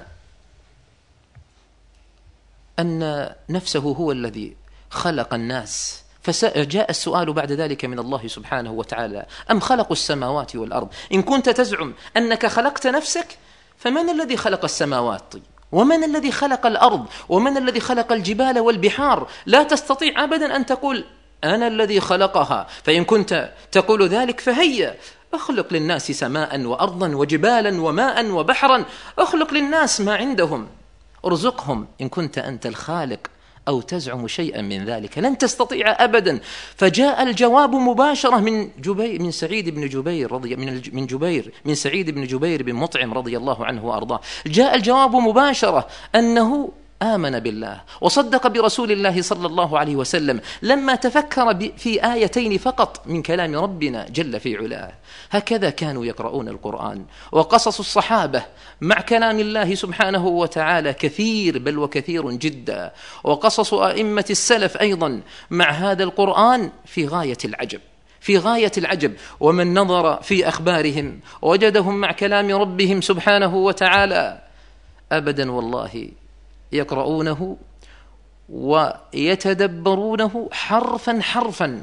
أن نفسه هو الذي خلق الناس، فجاء السؤال بعد ذلك من الله سبحانه وتعالى: أم خلقوا السماوات والأرض. إن كنت تزعم أنك خلقت نفسك، فمن الذي خلق السماوات؟ ومن الذي خلق الأرض؟ ومن الذي خلق الجبال والبحار؟ لا تستطيع أبدا أن تقول أنا الذي خلقها. فإن كنت تقول ذلك فهيا اخلق للناس سماء وأرضا وجبالا وماء وبحرا، اخلق للناس ما عندهم، ارزقهم إن كنت أنت الخالق أو تزعم شيئا من ذلك. لن تستطيع أبدا. فجاء الجواب مباشرة من جبير من سعيد بن جبير رضي من من جبير من سعيد بن جبير بن مطعم رضي الله عنه وأرضاه. جاء الجواب مباشرة أنه آمن بالله وصدق برسول الله صلى الله عليه وسلم لما تفكر في آيتين فقط من كلام ربنا جل في علاه. هكذا كانوا يقرؤون القرآن. وقصص الصحابة مع كلام الله سبحانه وتعالى كثير، بل وكثير جدا. وقصص أئمة السلف أيضا مع هذا القرآن في غاية العجب في غاية العجب. ومن نظر في أخبارهم وجدهم مع كلام ربهم سبحانه وتعالى أبدا والله يقرؤونه ويتدبرونه حرفا حرفا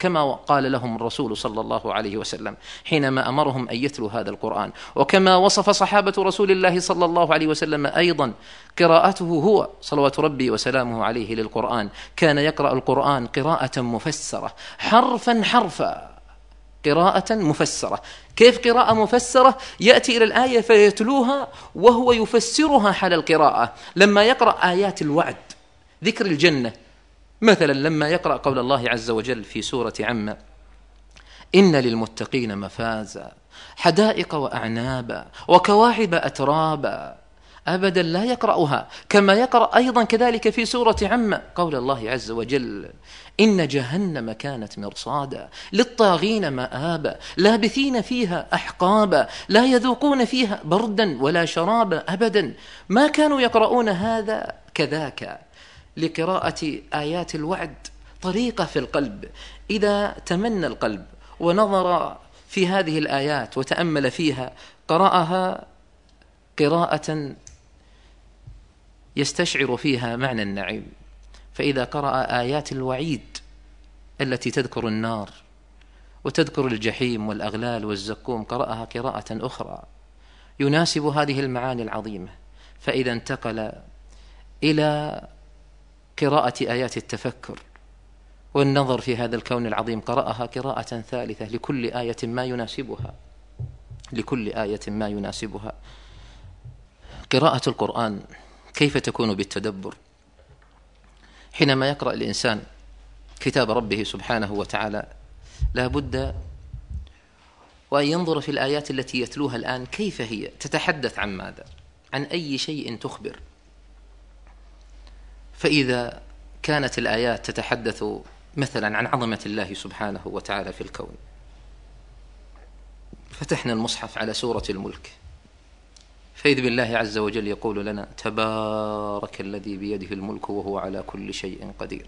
كما قال لهم الرسول صلى الله عليه وسلم حينما أمرهم أن يتلوا هذا القرآن، وكما وصف صحابة رسول الله صلى الله عليه وسلم أيضا قراءته هو صلوات ربي وسلامه عليه للقرآن، كان يقرأ القرآن قراءة مفسرة حرفا حرفا، قراءة مفسرة. كيف قراءة مفسرة؟ يأتي إلى الآية فيتلوها وهو يفسرها حال القراءة. لما يقرأ آيات الوعد ذكر الجنة مثلا، لما يقرأ قول الله عز وجل في سورة عم: إن للمتقين مفازا حدائق وأعنابا وكواعب أترابا، أبدا لا يقرأها. كما يقرأ أيضا كذلك في سورة عم قول الله عز وجل: إن جهنم كانت مرصادا للطاغين مآبا لابثين فيها أحقابا لا يذوقون فيها بردا ولا شرابا أبدا. ما كانوا يقرؤون هذا كذاك. لقراءة آيات الوعد طريقة في القلب، إذا تمنى القلب ونظر في هذه الآيات وتأمل فيها قرأها قراءة يستشعر فيها معنى النعيم. فإذا قرأ آيات الوعيد التي تذكر النار وتذكر الجحيم والأغلال والزقوم، قرأها قراءة أخرى يناسب هذه المعاني العظيمة. فإذا انتقل إلى قراءة آيات التفكر والنظر في هذا الكون العظيم، قرأها قراءة ثالثة لكل آية ما يناسبها، لكل آية ما يناسبها. قراءة القرآن كيف تكون بالتدبر؟ حينما يقرأ الإنسان كتاب ربه سبحانه وتعالى لا بد وأن ينظر في الآيات التي يتلوها الآن كيف هي تتحدث عن ماذا، عن أي شيء تخبر. فإذا كانت الآيات تتحدث مثلا عن عظمة الله سبحانه وتعالى في الكون، فتحنا المصحف على سورة الملك، فإذ بالله عز وجل يقول لنا: تبارك الذي بيده الملك وهو على كل شيء قدير.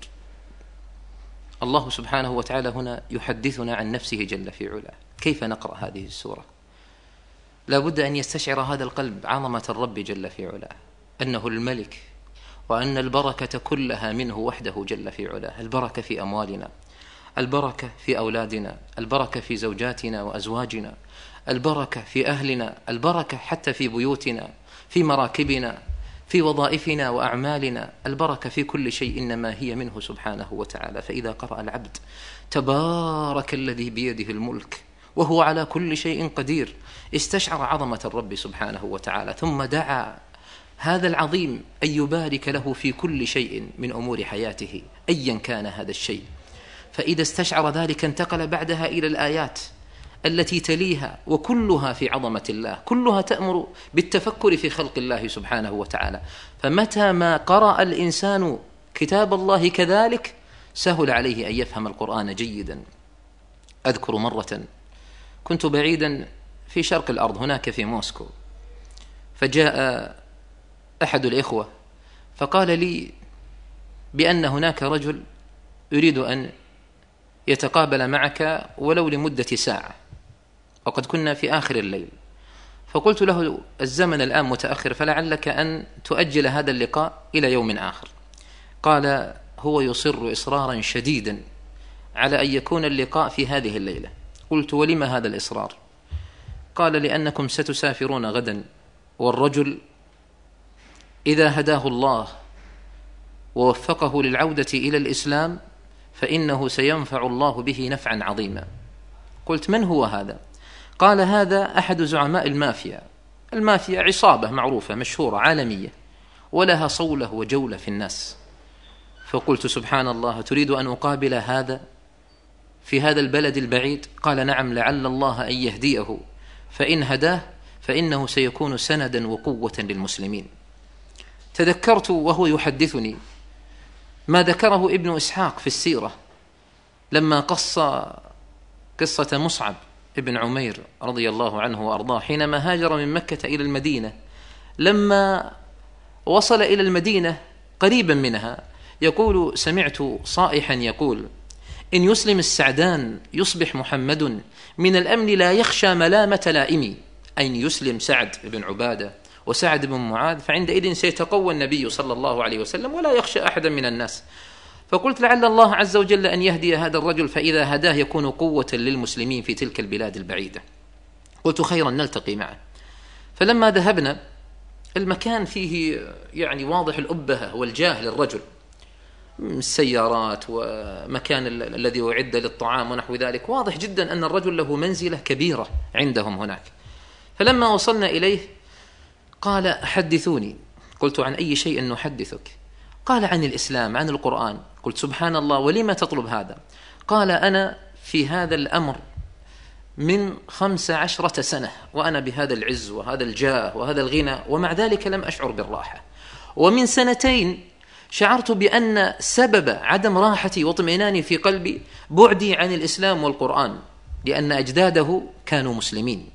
الله سبحانه وتعالى هنا يحدثنا عن نفسه جل في علاه. كيف نقرأ هذه السورة؟ لا بد أن يستشعر هذا القلب عظمة الرب جل في علاه، أنه الملك، وأن البركة كلها منه وحده جل في علاه. البركة في أموالنا، البركة في أولادنا، البركة في زوجاتنا وأزواجنا، البركة في أهلنا، البركة حتى في بيوتنا، في مراكبنا، في وظائفنا وأعمالنا، البركة في كل شيء إنما هي منه سبحانه وتعالى. فإذا قرأ العبد تبارك الذي بيده الملك وهو على كل شيء قدير، استشعر عظمة الرب سبحانه وتعالى، ثم دعا هذا العظيم أن يبارك له في كل شيء من أمور حياته أيا كان هذا الشيء. فإذا استشعر ذلك انتقل بعدها إلى الآيات التي تليها، وكلها في عظمة الله، كلها تأمر بالتفكر في خلق الله سبحانه وتعالى. فمتى ما قرأ الإنسان كتاب الله كذلك سهل عليه أن يفهم القرآن جيدا. أذكر مرة كنت بعيدا في شرق الأرض هناك في موسكو، فجاء أحد الإخوة فقال لي بأن هناك رجل يريد أن يتقابل معك ولو لمدة ساعة، وقد كنا في آخر الليل. فقلت له: الزمن الآن متأخر، فلعلك أن تؤجل هذا اللقاء إلى يوم آخر. قال: هو يصر إصرارا شديدا على أن يكون اللقاء في هذه الليلة. قلت: ولما هذا الإصرار؟ قال: لأنكم ستسافرون غدا، والرجل إذا هداه الله ووفقه للعودة إلى الإسلام فإنه سينفع الله به نفعا عظيما. قلت: من هو هذا؟ قال: هذا أحد زعماء المافيا. المافيا عصابة معروفة مشهورة عالمية ولها صولة وجولة في الناس. فقلت: سبحان الله، تريد أن أقابل هذا في هذا البلد البعيد؟ قال: نعم، لعل الله أن يهديه، فإن هداه فإنه سيكون سندا وقوة للمسلمين. تذكرت وهو يحدثني ما ذكره ابن إسحاق في السيرة لما قص قصة مصعب ابن عمير رضي الله عنه وأرضاه حينما هاجر من مكة إلى المدينة. لما وصل إلى المدينة قريبا منها يقول: سمعت صائحا يقول: إن يسلم السعدان يصبح محمد من الأمن لا يخشى ملامة لائمي. أين يسلم سعد بن عبادة وسعد بن معاذ فعندئذ سيتقوى النبي صلى الله عليه وسلم ولا يخشى أحدا من الناس. فقلت لعل الله عز وجل أن يهدي هذا الرجل، فإذا هداه يكون قوة للمسلمين في تلك البلاد البعيدة. قلت خيرا نلتقي معه. فلما ذهبنا المكان فيه يعني واضح الأبهة والجاه للرجل، السيارات ومكان الذي أعد للطعام ونحو ذلك، واضح جدا أن الرجل له منزلة كبيرة عندهم هناك. فلما وصلنا إليه قال حدثوني. قلت عن أي شيء نحدثك؟ قال عن الإسلام، عن القرآن. قلت سبحان الله، ولما تطلب هذا؟ قال أنا في هذا الأمر من خمس عشرة سنة وأنا بهذا العز وهذا الجاه وهذا الغنى، ومع ذلك لم أشعر بالراحة. ومن سنتين شعرت بأن سبب عدم راحتي واطمئناني في قلبي بعدي عن الإسلام والقرآن، لأن أجداده كانوا مسلمين.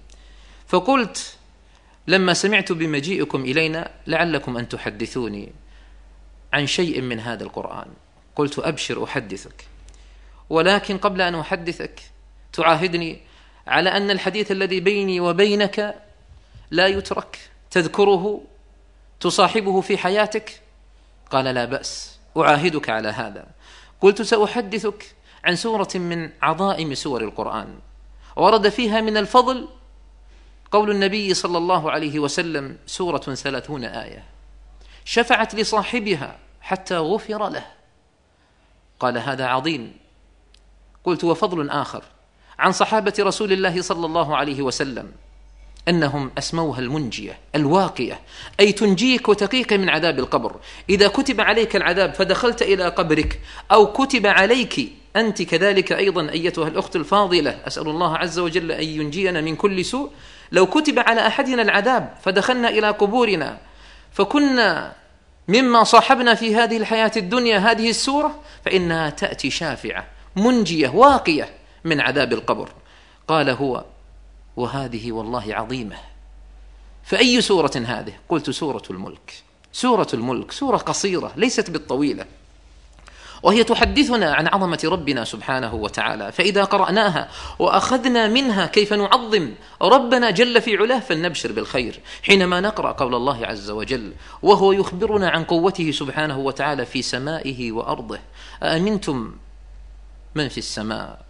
فقلت لما سمعت بمجيئكم إلينا لعلكم أن تحدثوني عن شيء من هذا القرآن. قلت أبشر أحدثك، ولكن قبل أن أحدثك تعاهدني على أن الحديث الذي بيني وبينك لا يترك، تذكره تصاحبه في حياتك. قال لا بأس، أعاهدك على هذا. قلت سأحدثك عن سورة من عظائم سور القرآن، ورد فيها من الفضل قول النبي صلى الله عليه وسلم سورة ثلاثون آية شفعت لصاحبها حتى غفر له. قال هذا عظيم. قلت وفضل آخر عن صحابة رسول الله صلى الله عليه وسلم أنهم أسموها المنجية الواقية، أي تنجيك وتقيك من عذاب القبر. إذا كتب عليك العذاب فدخلت إلى قبرك، أو كتب عليك أنت كذلك أيضا أيتها الأخت الفاضلة، أسأل الله عز وجل أن ينجينا من كل سوء. لو كتب على أحدنا العذاب فدخلنا إلى قبورنا فكنا مما صاحبنا في هذه الحياة الدنيا هذه السورة، فإنها تأتي شافعة منجية واقية من عذاب القبر. قال هو وهذه والله عظيمة. فأي سورة هذه؟ قلت سورة الملك. سورة الملك سورة قصيرة ليست بالطويلة، وهي تحدثنا عن عظمة ربنا سبحانه وتعالى. فإذا قرأناها وأخذنا منها كيف نعظم ربنا جل في علاه فلنبشر بالخير. حينما نقرأ قول الله عز وجل وهو يخبرنا عن قوته سبحانه وتعالى في سمائه وأرضه: أأمنتم من في السماء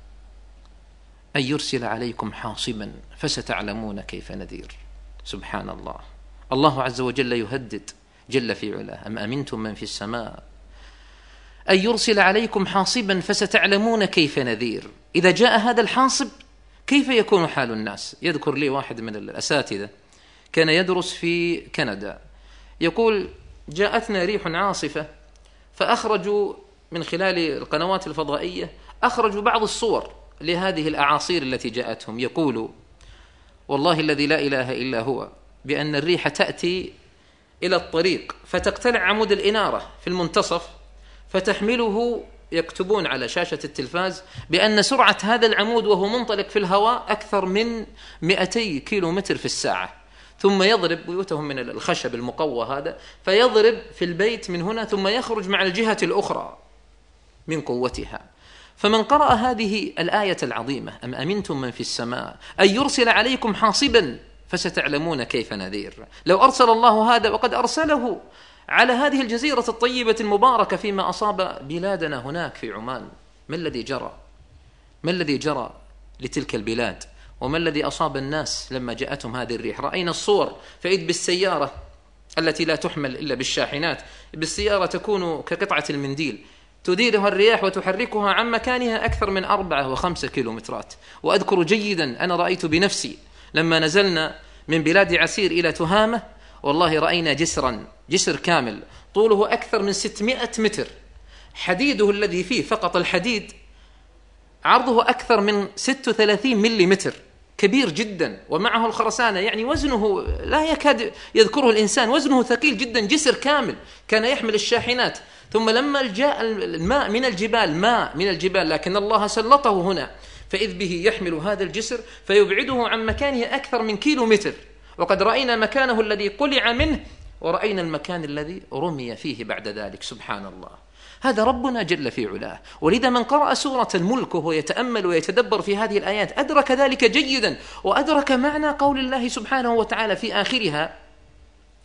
أن يرسل عليكم حاصبا فستعلمون كيف نذير. سبحان الله، الله عز وجل يهدد جل في علاه: أم أمنتم من في السماء أن يرسل عليكم حاصبا فستعلمون كيف نذير. إذا جاء هذا الحاصب كيف يكون حال الناس؟ يذكر لي واحد من الأساتذة كان يدرس في كندا، يقول جاءتنا ريح عاصفة فأخرجوا من خلال القنوات الفضائية أخرجوا بعض الصور لهذه الأعاصير التي جاءتهم. يقول والله الذي لا إله إلا هو بأن الريح تأتي إلى الطريق فتقتلع عمود الإنارة في المنتصف فتحمله. يكتبون على شاشة التلفاز بأن سرعة هذا العمود وهو منطلق في الهواء أكثر من مئتي كيلو متر في الساعة، ثم يضرب بيوتهم من الخشب المقوى هذا، فيضرب في البيت من هنا ثم يخرج مع الجهة الأخرى من قوتها. فمن قرأ هذه الآية العظيمة: أم أمنتم من في السماء أن يرسل عليكم حاصبا فستعلمون كيف نذير. لو أرسل الله هذا وقد أرسله على هذه الجزيرة الطيبة المباركة فيما أصاب بلادنا هناك في عمان، ما الذي جرى؟ ما الذي جرى لتلك البلاد؟ وما الذي أصاب الناس لما جاءتهم هذه الريح؟ رأينا الصور، فإذ بالسيارة التي لا تحمل إلا بالشاحنات، بالسيارة تكون كقطعة المنديل تديرها الرياح وتحركها عن مكانها أكثر من أربعة وخمسة كيلومترات. وأذكر جيدا أنا رأيت بنفسي لما نزلنا من بلاد عسير إلى تهامة، والله رأينا جسرا جسر كامل طوله أكثر من ستمائة متر، حديده الذي فيه فقط الحديد عرضه أكثر من ستة وثلاثين مليمتر، كبير جدا، ومعه الخرسانة، يعني وزنه لا يكاد يذكره الإنسان، وزنه ثقيل جدا، جسر كامل كان يحمل الشاحنات. ثم لما جاء الماء من الجبال، ماء من الجبال، لكن الله سلطه هنا، فإذ به يحمل هذا الجسر فيبعده عن مكانه أكثر من كيلو متر. وقد رأينا مكانه الذي قلع منه، ورأينا المكان الذي رمي فيه بعد ذلك. سبحان الله، هذا ربنا جل في علاه. ولذا من قرأ سورة الملك وهو يتأمل ويتدبر في هذه الآيات أدرك ذلك جيدا، وأدرك معنى قول الله سبحانه وتعالى في آخرها: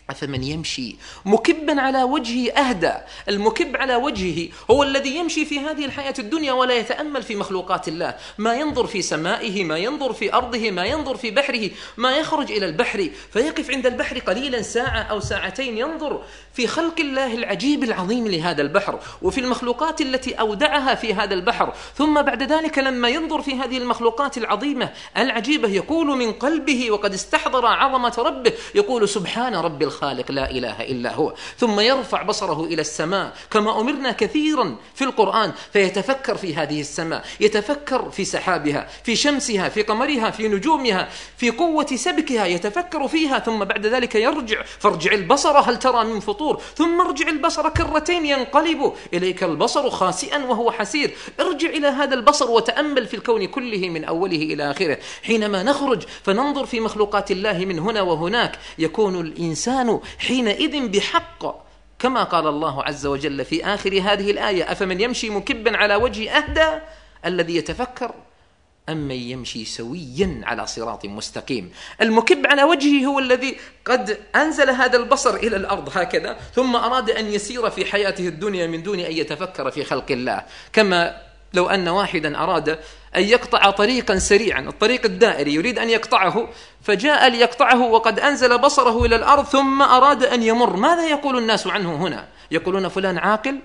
أفمن يمشي مكبا على وجهه أهدى. المكب على وجهه هو الذي يمشي في هذه الحياة الدنيا ولا يتأمل في مخلوقات الله، ما ينظر في سمائه، ما ينظر في أرضه، ما ينظر في بحره، ما يخرج إلى البحر فيقف عند البحر قليلا ساعة أو ساعتين ينظر في خلق الله العجيب العظيم لهذا البحر وفي المخلوقات التي أودعها في هذا البحر. ثم بعد ذلك لما ينظر في هذه المخلوقات العظيمة العجيبة يقول من قلبه وقد استحضر عظمة ربه، يقول سبحان رب الخالق لا إله إلا هو. ثم يرفع بصره إلى السماء كما أمرنا كثيرا في القرآن فيتفكر في هذه السماء، يتفكر في سحابها، في شمسها، في قمرها، في نجومها، في قوة سبكها، يتفكر فيها. ثم بعد ذلك يرجع، فارجع البصر هل ترى من فطور، ثم ارجع البصر كرتين ينقلب إليك البصر خاسئا وهو حسير. ارجع إلى هذا البصر وتأمل في الكون كله من أوله إلى آخره. حينما نخرج فننظر في مخلوقات الله من هنا وهناك يكون الإنسان حينئذ بحق كما قال الله عز وجل في آخر هذه الآية أفمن يمشي مكبا على وجه أهدى الذي يتفكر أمن يمشي سويا على صراط مستقيم. المكب على وجهه هو الذي قد أنزل هذا البصر إلى الأرض هكذا ثم أراد أن يسير في حياته الدنيا من دون أن يتفكر في خلق الله، كما لو أن واحدا أراد أن يقطع طريقا سريعا، الطريق الدائري يريد أن يقطعه فجاء ليقطعه وقد أنزل بصره إلى الأرض ثم أراد أن يمر، ماذا يقول الناس عنه هنا؟ يقولون فلان عاقل؟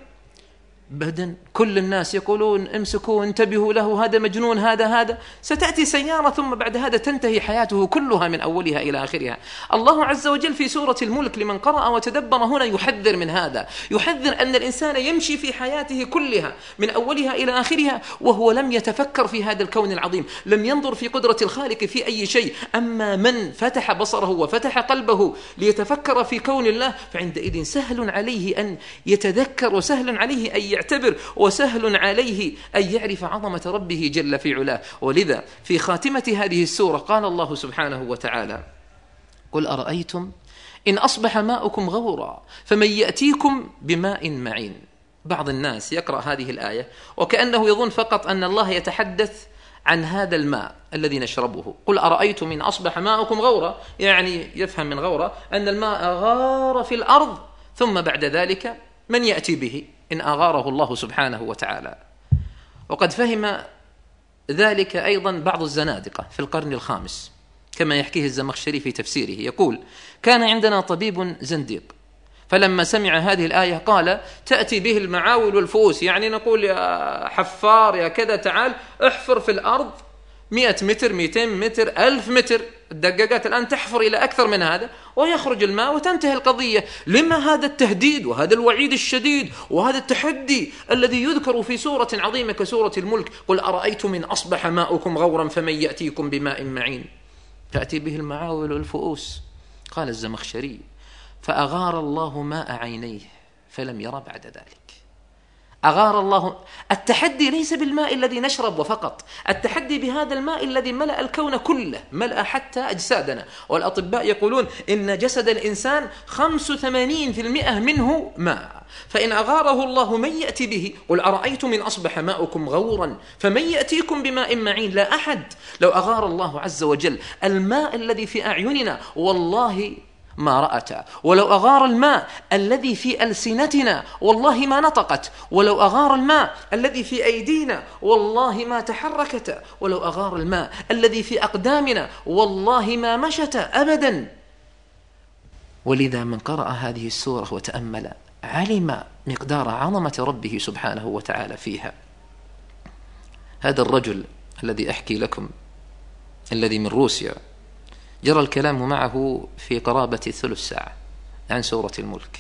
بدن كل الناس يقولون امسكوا انتبهوا له هذا مجنون هذا هذا. ستأتي سيارة ثم بعد هذا تنتهي حياته كلها من أولها إلى آخرها. الله عز وجل في سورة الملك لمن قرأ وتدبر هنا يحذر من هذا، يحذر أن الإنسان يمشي في حياته كلها من أولها إلى آخرها وهو لم يتفكر في هذا الكون العظيم، لم ينظر في قدرة الخالق في أي شيء. أما من فتح بصره وفتح قلبه ليتفكر في كون الله فعندئذ سهل عليه أن يتذكر وسهل عليه أن يعتبر وسهل عليه أن يعرف عظمة ربه جل في علاه. ولذا في خاتمة هذه السورة قال الله سبحانه وتعالى قل أرأيتم إن أصبح ماؤكم غورا فمن يأتيكم بماء معين. بعض الناس يقرأ هذه الآية وكأنه يظن فقط أن الله يتحدث عن هذا الماء الذي نشربه. قل أرأيتم إن أصبح ماؤكم غورا، يعني يفهم من غورا أن الماء غار في الأرض ثم بعد ذلك من يأتي به إن أغاره الله سبحانه وتعالى. وقد فهم ذلك أيضا بعض الزنادقة في القرن الخامس كما يحكيه الزمخشري في تفسيره، يقول كان عندنا طبيب زنديق فلما سمع هذه الآية قال تأتي به المعاول والفؤوس، يعني نقول يا حفار يا كذا تعال احفر في الأرض مئة متر مئتين متر ألف متر، الدقاقات الآن تحفر إلى أكثر من هذا ويخرج الماء وتنتهي القضية. لما هذا التهديد وهذا الوعيد الشديد وهذا التحدي الذي يذكر في سورة عظيمة كسورة الملك؟ قل أرأيتم إن أصبح ماؤكم غورا فمن يأتيكم بماء معين. تأتي به المعاول والفؤوس. قال الزمخشري فأغار الله ماء عينيه فلم ير بعد ذلك. أغار الله. التحدي ليس بالماء الذي نشرب وفقط، التحدي بهذا الماء الذي ملأ الكون كله، ملأ حتى أجسادنا. والأطباء يقولون إن جسد الإنسان خمسة وثمانين بالمئة منه ماء، فإن أغاره الله من يأتي به قل أرأيتم إن أصبح ماؤكم غورا فمن يأتيكم بماء معين. لا أحد. لو أغار الله عز وجل الماء الذي في أعيننا والله ما رأت، ولو أغار الماء الذي في ألسنتنا والله ما نطقت، ولو أغار الماء الذي في أيدينا والله ما تحركت، ولو أغار الماء الذي في أقدامنا والله ما مشت أبدا. ولذا من قرأ هذه السورة وتأمل علم مقدار عظمة ربه سبحانه وتعالى فيها. هذا الرجل الذي أحكي لكم الذي من روسيا جرى الكلام معه في قرابة ثلث ساعة عن سورة الملك،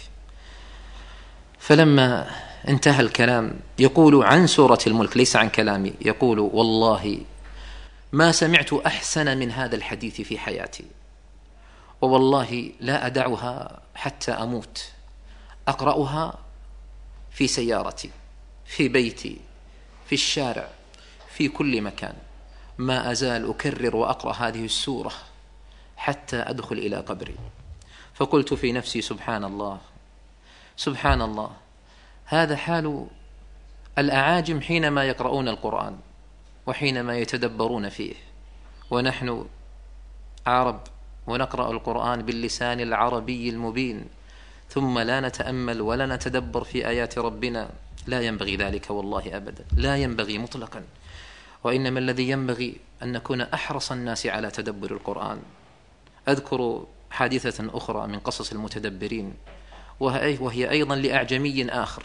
فلما انتهى الكلام يقول عن سورة الملك ليس عن كلامي، يقول والله ما سمعت أحسن من هذا الحديث في حياتي، ووالله لا أدعها حتى أموت، أقرأها في سيارتي في بيتي في الشارع في كل مكان، ما أزال أكرر وأقرأ هذه السورة حتى أدخل إلى قبري. فقلت في نفسي سبحان الله سبحان الله، هذا حال الأعاجم حينما يقرؤون القرآن وحينما يتدبرون فيه، ونحن عرب ونقرأ القرآن باللسان العربي المبين ثم لا نتأمل ولا نتدبر في آيات ربنا، لا ينبغي ذلك والله أبدا، لا ينبغي مطلقا. وإنما الذي ينبغي أن نكون أحرص الناس على تدبر القرآن. أذكر حادثة أخرى من قصص المتدبرين، وهي أيضا لأعجمي آخر،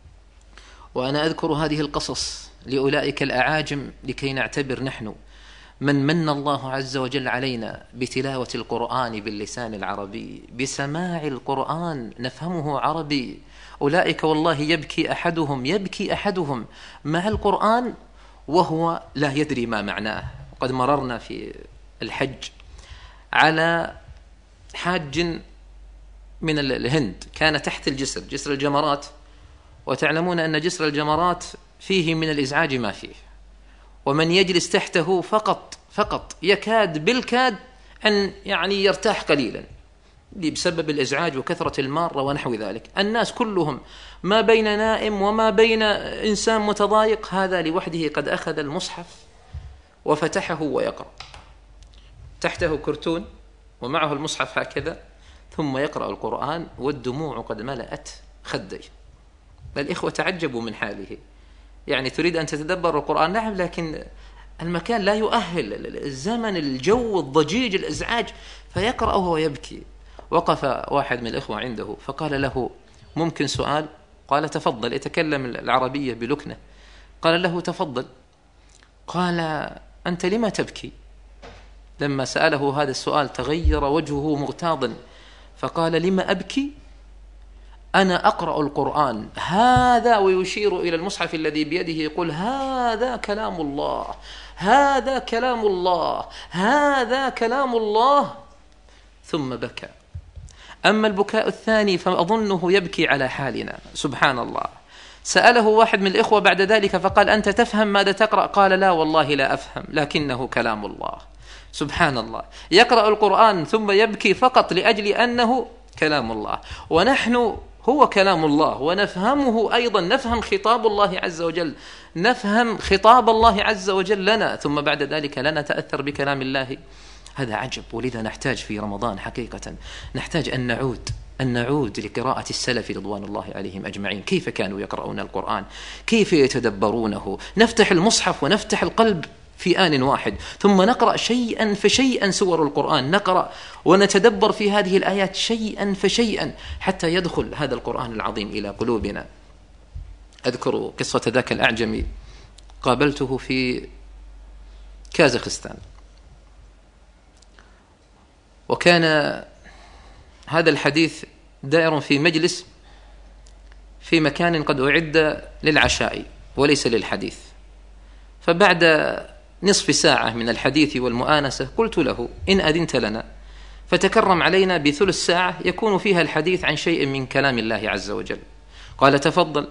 وأنا أذكر هذه القصص لأولئك الأعاجم لكي نعتبر نحن من من الله عز وجل علينا بتلاوة القرآن باللسان العربي، بسماع القرآن نفهمه عربي. أولئك والله يبكي أحدهم يبكي أحدهم مع القرآن وهو لا يدري ما معناه. وقد مررنا في الحج على حاج من الهند كان تحت الجسر، جسر الجمرات، وتعلمون أن جسر الجمرات فيه من الإزعاج ما فيه، ومن يجلس تحته فقط فقط يكاد بالكاد أن يعني يرتاح قليلا بسبب الإزعاج وكثرة المارة ونحو ذلك. الناس كلهم ما بين نائم وما بين إنسان متضايق، هذا لوحده قد أخذ المصحف وفتحه ويقرأ، تحته كرتون ومعه المصحف هكذا، ثم يقرأ القرآن والدموع قد ملأت خديه. الإخوة تعجبوا من حاله، يعني تريد أن تتدبر القرآن، نعم، لكن المكان لا يؤهل، الزمن، الجو، الضجيج، الإزعاج، فيقرأ وهو يبكي. وقف واحد من الإخوة عنده فقال له: ممكن سؤال؟ قال: تفضل. يتكلم العربية بلكنة. قال له: تفضل. قال: أنت لما تبكي؟ لما سأله هذا السؤال تغير وجهه مغتاظا، فقال: لما أبكي؟ أنا أقرأ القرآن هذا، ويشير إلى المصحف الذي بيده، يقول: هذا كلام الله، هذا كلام الله، هذا كلام الله. ثم بكى. أما البكاء الثاني فأظنه يبكي على حالنا، سبحان الله. سأله واحد من الإخوة بعد ذلك فقال: أنت تفهم ماذا تقرأ؟ قال: لا والله لا أفهم، لكنه كلام الله. سبحان الله، يقرأ القرآن ثم يبكي فقط لأجل أنه كلام الله، ونحن هو كلام الله ونفهمه أيضا، نفهم خطاب الله عز وجل، نفهم خطاب الله عز وجل لنا، ثم بعد ذلك لا نتأثر بكلام الله. هذا عجب. ولذا نحتاج في رمضان حقيقة، نحتاج أن نعود أن نعود لقراءة السلف رضوان الله عليهم أجمعين، كيف كانوا يقرؤون القرآن، كيف يتدبرونه. نفتح المصحف ونفتح القلب في آن واحد، ثم نقرأ شيئا فشيئا سور القرآن، نقرأ ونتدبر في هذه الآيات شيئا فشيئا حتى يدخل هذا القرآن العظيم إلى قلوبنا. أذكر قصة ذاك الأعجمي، قابلته في كازاخستان، وكان هذا الحديث دائر في مجلس في مكان قد أعد للعشاء وليس للحديث. فبعد نصف ساعة من الحديث والمؤانسة قلت له: إن أذنت لنا فتكرم علينا بثلث ساعة يكون فيها الحديث عن شيء من كلام الله عز وجل. قال: تفضل.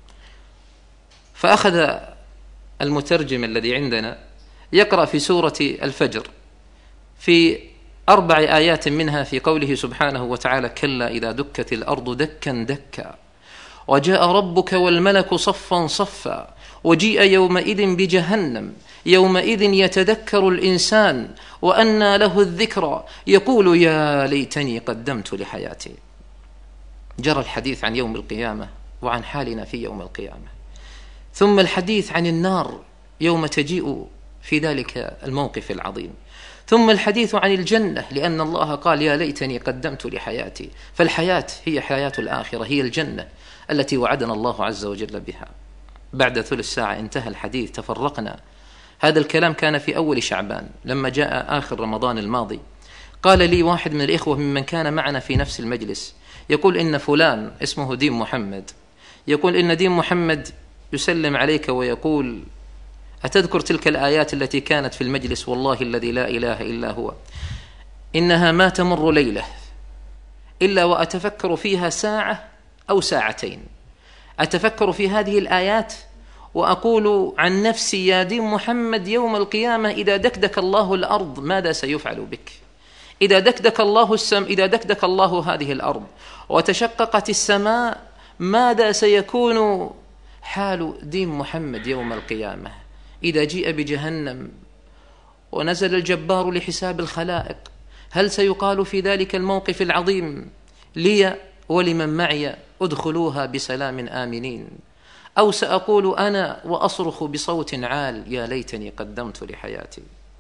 فأخذ المترجم الذي عندنا يقرأ في سورة الفجر في أربع آيات منها في قوله سبحانه وتعالى: كلا إذا دكت الأرض دكا دكا وجاء ربك والملك صفا صفا وجيء يومئذ بجهنم يومئذ يتذكر الإنسان وأنى له الذكرى يقول يا ليتني قدمت لحياتي. جرى الحديث عن يوم القيامة وعن حالنا في يوم القيامة، ثم الحديث عن النار يوم تجيء في ذلك الموقف العظيم، ثم الحديث عن الجنة لأن الله قال يا ليتني قدمت لحياتي. فالحياة هي حياة الآخرة، هي الجنة التي وعدنا الله عز وجل بها. بعد ثلث ساعة انتهى الحديث، تفرقنا. هذا الكلام كان في أول شعبان. لما جاء آخر رمضان الماضي قال لي واحد من الإخوة ممن كان معنا في نفس المجلس، يقول إن فلان اسمه دين محمد، يقول إن دين محمد يسلم عليك ويقول أتذكر تلك الآيات التي كانت في المجلس؟ والله الذي لا إله إلا هو إنها ما تمر ليلة إلا وأتفكر فيها ساعة أو ساعتين، أتفكر في هذه الآيات وأقول عن نفسي يا دين محمد يوم القيامة إذا دكدك الله الأرض ماذا سيفعل بك؟ إذا دكدك الله السم إذا دكدك الله هذه الأرض وتشققت السماء ماذا سيكون حال دين محمد يوم القيامة؟ إذا جيء بجهنم ونزل الجبار لحساب الخلائق هل سيقال في ذلك الموقف العظيم لي ولمن معي ادخلوها بسلام آمنين، أو سأقول أنا وأصرخ بصوت عال يا ليتني قدمت لحياتي؟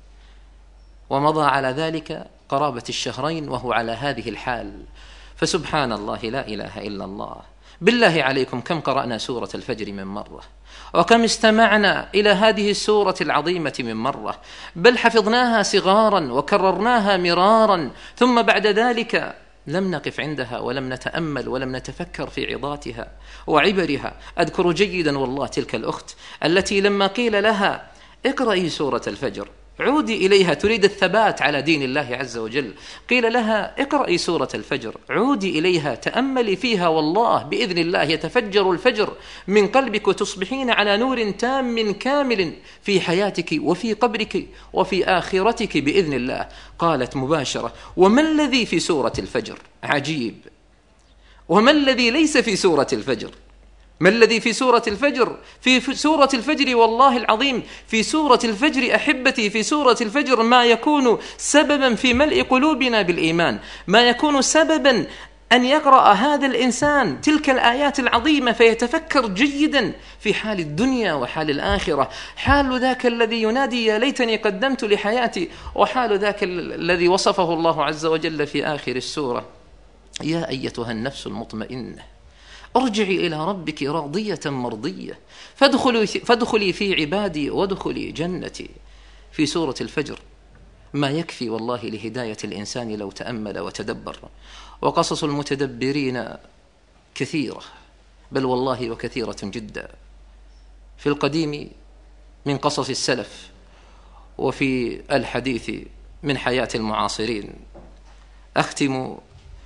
ومضى على ذلك قرابة الشهرين وهو على هذه الحال. فسبحان الله، لا إله إلا الله. بالله عليكم، كم قرأنا سورة الفجر من مرة، وكم استمعنا إلى هذه السورة العظيمة من مرة، بل حفظناها صغارا وكررناها مرارا، ثم بعد ذلك لم نقف عندها ولم نتأمل ولم نتفكر في عظاتها وعبرها. أذكر جيدا والله تلك الأخت التي لما قيل لها اقرأي سورة الفجر، عودي إليها، تريد الثبات على دين الله عز وجل، قيل لها اقرأي سورة الفجر، عودي إليها، تأملي فيها، والله بإذن الله يتفجر الفجر من قلبك وتصبحين على نور تام كامل في حياتك وفي قبرك وفي آخرتك بإذن الله. قالت مباشرة: وما الذي في سورة الفجر؟ عجيب. وما الذي ليس في سورة الفجر؟ ما الذي في سورة الفجر؟ في سورة الفجر والله العظيم، في سورة الفجر أحبتي، في سورة الفجر ما يكون سببا في ملء قلوبنا بالإيمان، ما يكون سببا أن يقرأ هذا الإنسان تلك الآيات العظيمة فيتفكر جيدا في حال الدنيا وحال الآخرة، حال ذاك الذي ينادي يا ليتني قدمت لحياتي، وحال ذاك الذي وصفه الله عز وجل في آخر السورة: يا أيتها النفس المطمئنة ارجعي إلى ربك راضية مرضية فادخلي, فادخلي في عبادي وادخلي جنتي. في سورة الفجر ما يكفي والله لهداية الإنسان لو تأمل وتدبر. وقصص المتدبرين كثيرة، بل والله وكثيرة جدا، في القديم من قصص السلف، وفي الحديث من حياة المعاصرين. أختم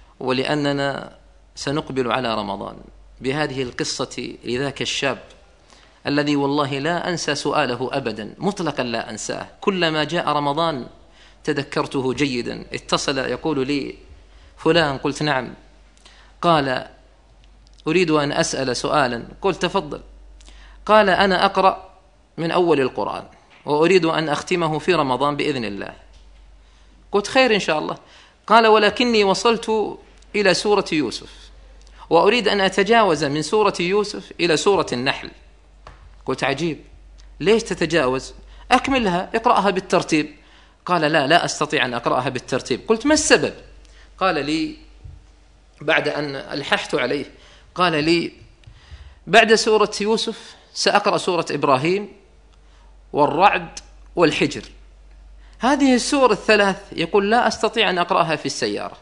ولأننا سنقبل على رمضان بهذه القصة لذاك الشاب الذي والله لا أنسى سؤاله أبدا، مطلقا لا أنساه. كلما جاء رمضان تذكرته جيدا. اتصل يقول لي: فلان. قلت: نعم. قال: أريد أن أسأل سؤالا. قلت: تفضل. قال: أنا أقرأ من أول القرآن وأريد أن أختمه في رمضان بإذن الله. قلت: خير إن شاء الله. قال: ولكني وصلت إلى سورة يوسف وأريد أن أتجاوز من سورة يوسف إلى سورة النحل. قلت: عجيب، ليش تتجاوز؟ أكملها، اقرأها بالترتيب. قال: لا لا أستطيع أن أقرأها بالترتيب. قلت: ما السبب؟ قال لي بعد أن ألححت عليه، قال لي: بعد سورة يوسف سأقرأ سورة إبراهيم والرعد والحجر، هذه السور الثلاث يقول لا أستطيع أن أقرأها في السيارة.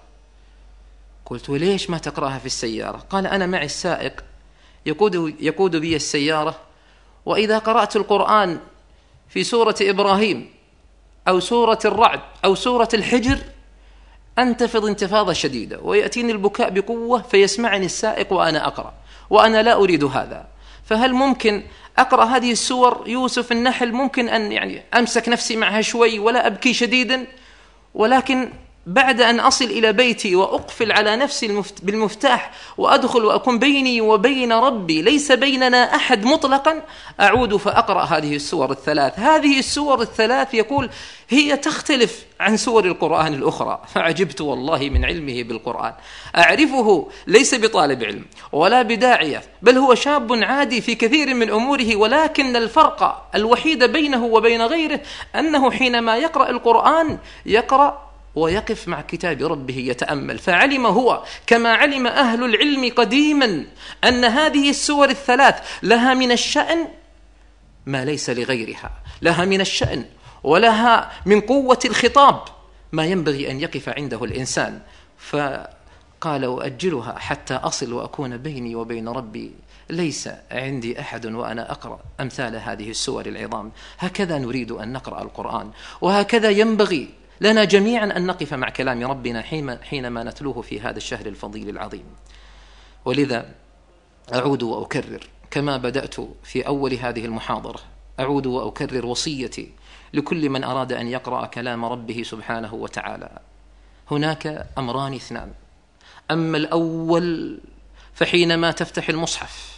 قلت: وليش ما تقرأها في السيارة؟ قال: أنا معي السائق يقود, يقود بي السيارة، وإذا قرأت القرآن في سورة إبراهيم أو سورة الرعد أو سورة الحجر أنتفض انتفاضة شديدة ويأتيني البكاء بقوة فيسمعني السائق وأنا أقرأ، وأنا لا أريد هذا. فهل ممكن أقرأ هذه السور يوسف النحل، ممكن أن يعني أمسك نفسي معها شوي ولا أبكي شديدا، ولكن بعد أن أصل إلى بيتي وأقفل على نفسي بالمفتاح وأدخل وأكون بيني وبين ربي ليس بيننا أحد مطلقا، أعود فأقرأ هذه السور الثلاث. هذه السور الثلاث يقول هي تختلف عن سور القرآن الأخرى. فعجبت والله من علمه بالقرآن. أعرفه ليس بطالب علم ولا بداعية، بل هو شاب عادي في كثير من أموره، ولكن الفرق الوحيد بينه وبين غيره أنه حينما يقرأ القرآن يقرأ ويقف مع كتاب ربه يتأمل. فعلم هو كما علم أهل العلم قديما أن هذه السور الثلاث لها من الشأن ما ليس لغيرها، لها من الشأن ولها من قوة الخطاب ما ينبغي أن يقف عنده الإنسان. فقال: وأجلها حتى أصل وأكون بيني وبين ربي ليس عندي أحد وأنا أقرأ أمثال هذه السور العظام. هكذا نريد أن نقرأ القرآن، وهكذا ينبغي لنا جميعا أن نقف مع كلام ربنا حينما نتلوه في هذا الشهر الفضيل العظيم. ولذا أعود وأكرر كما بدأت في أول هذه المحاضرة، أعود وأكرر وصيتي لكل من أراد أن يقرأ كلام ربه سبحانه وتعالى. هناك أمران اثنان. أما الأول فحينما تفتح المصحف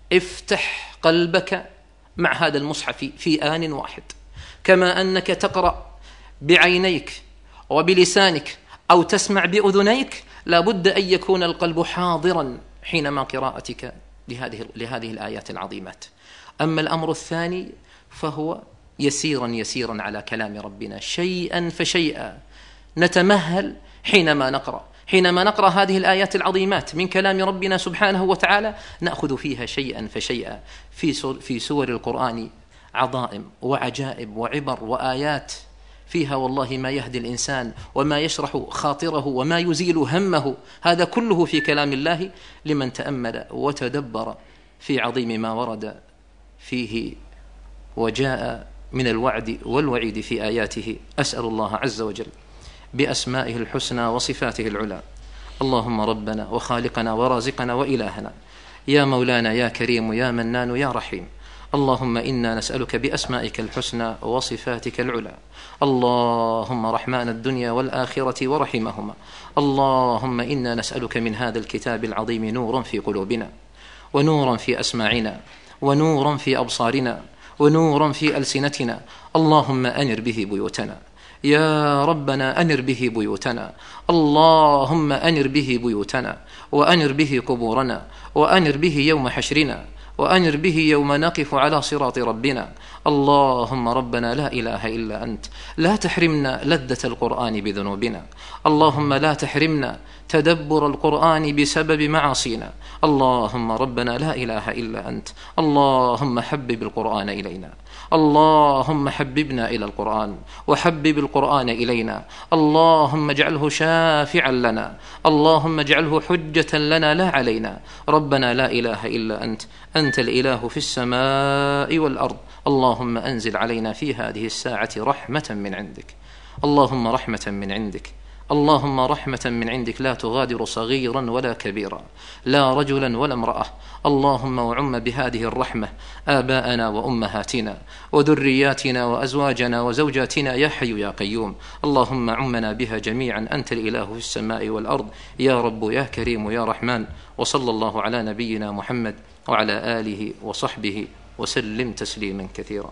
افتح قلبك مع هذا المصحف في آن واحد، كما أنك تقرأ بعينيك وبلسانك أو تسمع بأذنيك لا بد أن يكون القلب حاضرا حينما قراءتك لهذه, لهذه الآيات العظيمات. أما الأمر الثاني فهو يسيرا يسيرا على كلام ربنا، شيئا فشيئا نتمهل حينما نقرأ حينما نقرأ هذه الآيات العظيمات من كلام ربنا سبحانه وتعالى، نأخذ فيها شيئا فشيئا. في في سور القرآن عظائم وعجائب وعبر وآيات فيها والله ما يهدي الإنسان وما يشرح خاطره وما يزيل همه، هذا كله في كلام الله لمن تأمل وتدبر في عظيم ما ورد فيه وجاء من الوعد والوعيد في آياته. أسأل الله عز وجل بأسمائه الحسنى وصفاته العلى، اللهم ربنا وخالقنا ورازقنا وإلهنا، يا مولانا يا كريم يا منان يا رحيم، اللهم إنا نسألك بأسمائك الحسنى وصفاتك العلى، اللهم رحمن الدنيا والآخرة ورحمهما، اللهم إنا نسألك من هذا الكتاب العظيم نورا في قلوبنا، ونورا في أسماعنا، ونورا في أبصارنا، ونورا في ألسنتنا، اللهم أنر به بيوتنا يا ربنا، أنر به بيوتنا، اللهم أنر به بيوتنا، وأنر به قبورنا، وأنر به يوم حشرنا، وأنر به يوم نقف على صراط ربنا. اللهم ربنا لا إله إلا أنت، لا تحرمنا لذة القرآن بذنوبنا، اللهم لا تحرمنا تدبر القرآن بسبب معاصينا، اللهم ربنا لا إله إلا أنت، اللهم حبب القرآن إلينا، اللهم حببنا إلى القرآن وحبب القرآن إلينا، اللهم اجعله شافعا لنا، اللهم اجعله حجة لنا لا علينا، ربنا لا إله إلا أنت، أنت الإله في السماء والأرض، اللهم أنزل علينا في هذه الساعة رحمة من عندك، اللهم رحمة من عندك، اللهم رحمة من عندك لا تغادر صغيرا ولا كبيرا، لا رجلا ولا امرأة، اللهم وعم بهذه الرحمة آباءنا وأمهاتنا وذرياتنا وأزواجنا وزوجاتنا يا حي يا قيوم، اللهم عمنا بها جميعا، أنت الإله في السماء والأرض يا رب يا كريم يا رحمن. وصلى الله على نبينا محمد وعلى آله وصحبه وسلم تسليما كثيرا.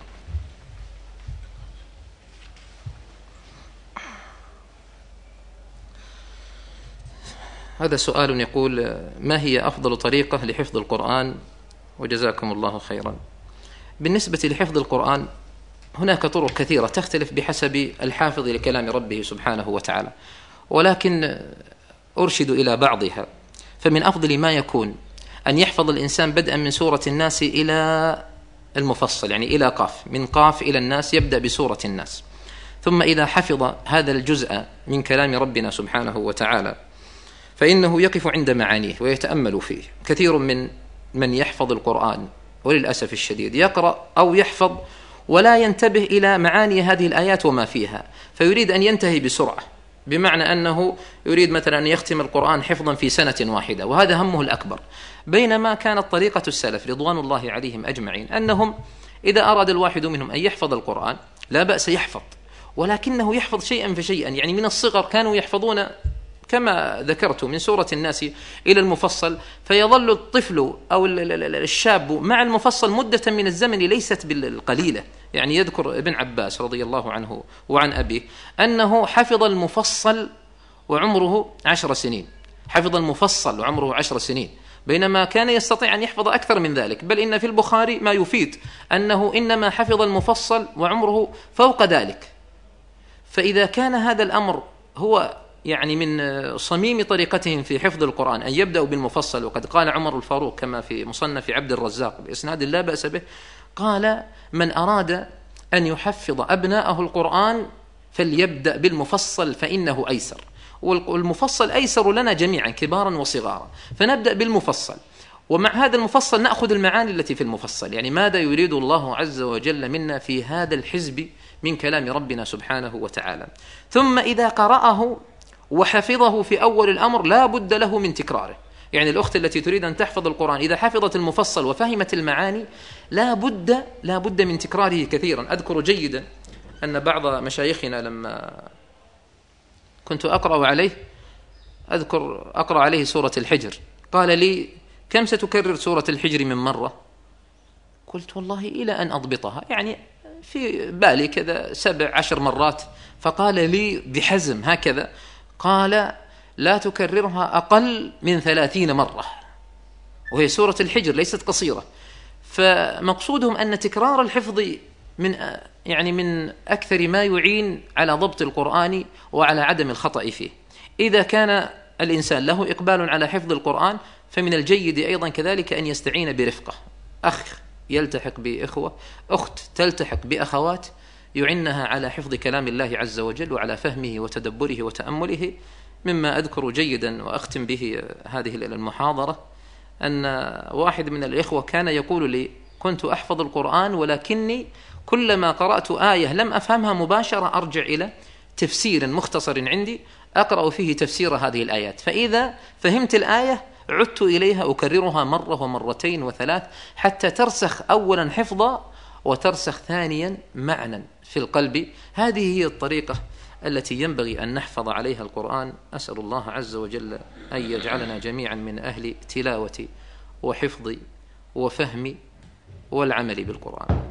هذا سؤال يقول: ما هي أفضل طريقة لحفظ القرآن؟ وجزاكم الله خيرا. بالنسبة لحفظ القرآن هناك طرق كثيرة تختلف بحسب الحافظ لكلام ربه سبحانه وتعالى، ولكن أرشد إلى بعضها. فمن أفضل ما يكون أن يحفظ الإنسان بدءا من سورة الناس إلى المفصل، يعني إلى قاف، من قاف إلى الناس يبدأ بسورة الناس، ثم إذا حفظ هذا الجزء من كلام ربنا سبحانه وتعالى فإنه يقف عند معانيه ويتأمل فيه. كثير من من يحفظ القرآن وللأسف الشديد يقرأ أو يحفظ ولا ينتبه إلى معاني هذه الآيات وما فيها، فيريد أن ينتهي بسرعة، بمعنى أنه يريد مثلا أن يختم القرآن حفظا في سنة واحدة، وهذا همه الأكبر. بينما كانت طريقة السلف رضوان الله عليهم أجمعين أنهم إذا أراد الواحد منهم أن يحفظ القرآن لا بأس يحفظ، ولكنه يحفظ شيئا فشيئا. يعني من الصغر كانوا يحفظون كما ذكرت من سورة الناس إلى المفصل، فيظل الطفل أو الشاب مع المفصل مدة من الزمن ليست بالقليلة. يعني يذكر ابن عباس رضي الله عنه وعن أبيه أنه حفظ المفصل وعمره عشر سنين، حفظ المفصل وعمره عشر سنين، بينما كان يستطيع أن يحفظ أكثر من ذلك. بل إن في البخاري ما يفيد أنه إنما حفظ المفصل وعمره فوق ذلك. فإذا كان هذا الأمر هو يعني من صميم طريقتهم في حفظ القرآن أن يبدأوا بالمفصل، وقد قال عمر الفاروق كما في مصنف عبد الرزاق بإسناد لا بأس به، قال: من أراد أن يحفظ أبناءه القرآن فليبدأ بالمفصل فإنه أيسر، والمفصل أيسر لنا جميعا كبارا وصغارا، فنبدأ بالمفصل، ومع هذا المفصل نأخذ المعاني التي في المفصل، يعني ماذا يريد الله عز وجل منا في هذا الحزب من كلام ربنا سبحانه وتعالى. ثم إذا قرأه وحفظه في أول الأمر لا بد له من تكراره. يعني الأخت التي تريد أن تحفظ القرآن إذا حفظت المفصل وفهمت المعاني لا بد لا بد من تكراره كثيرا. أذكر جيدا أن بعض مشايخنا لما كنت أقرأ عليه أذكر أقرأ عليه سورة الحجر قال لي: كم ستكرر سورة الحجر من مرة؟ قلت: والله إلى أن أضبطها، يعني في بالي كذا سبع عشر مرات. فقال لي بحزم هكذا، قال لا تكررها أقل من ثلاثين مرة، وهي سورة الحجر ليست قصيرة. فمقصودهم أن تكرار الحفظ من يعني من أكثر ما يعين على ضبط القرآن وعلى عدم الخطأ فيه. إذا كان الإنسان له إقبال على حفظ القرآن فمن الجيد أيضا كذلك أن يستعين برفقة، أخ يلتحق بإخوة، أخت تلتحق بأخوات يعنها على حفظ كلام الله عز وجل وعلى فهمه وتدبره وتأمله. مما أذكر جيدا وأختم به هذه المحاضرة أن واحد من الإخوة كان يقول لي: كنت أحفظ القرآن ولكني كلما قرأت آية لم أفهمها مباشرة أرجع إلى تفسير مختصر عندي أقرأ فيه تفسير هذه الآيات، فإذا فهمت الآية عدت إليها أكررها مرة ومرتين وثلاث حتى ترسخ أولا حفظا وترسخ ثانيا معنى في القلب. هذه هي الطريقة التي ينبغي أن نحفظ عليها القرآن. أسأل الله عز وجل أن يجعلنا جميعا من أهل تلاوة وحفظ وفهم والعمل بالقرآن.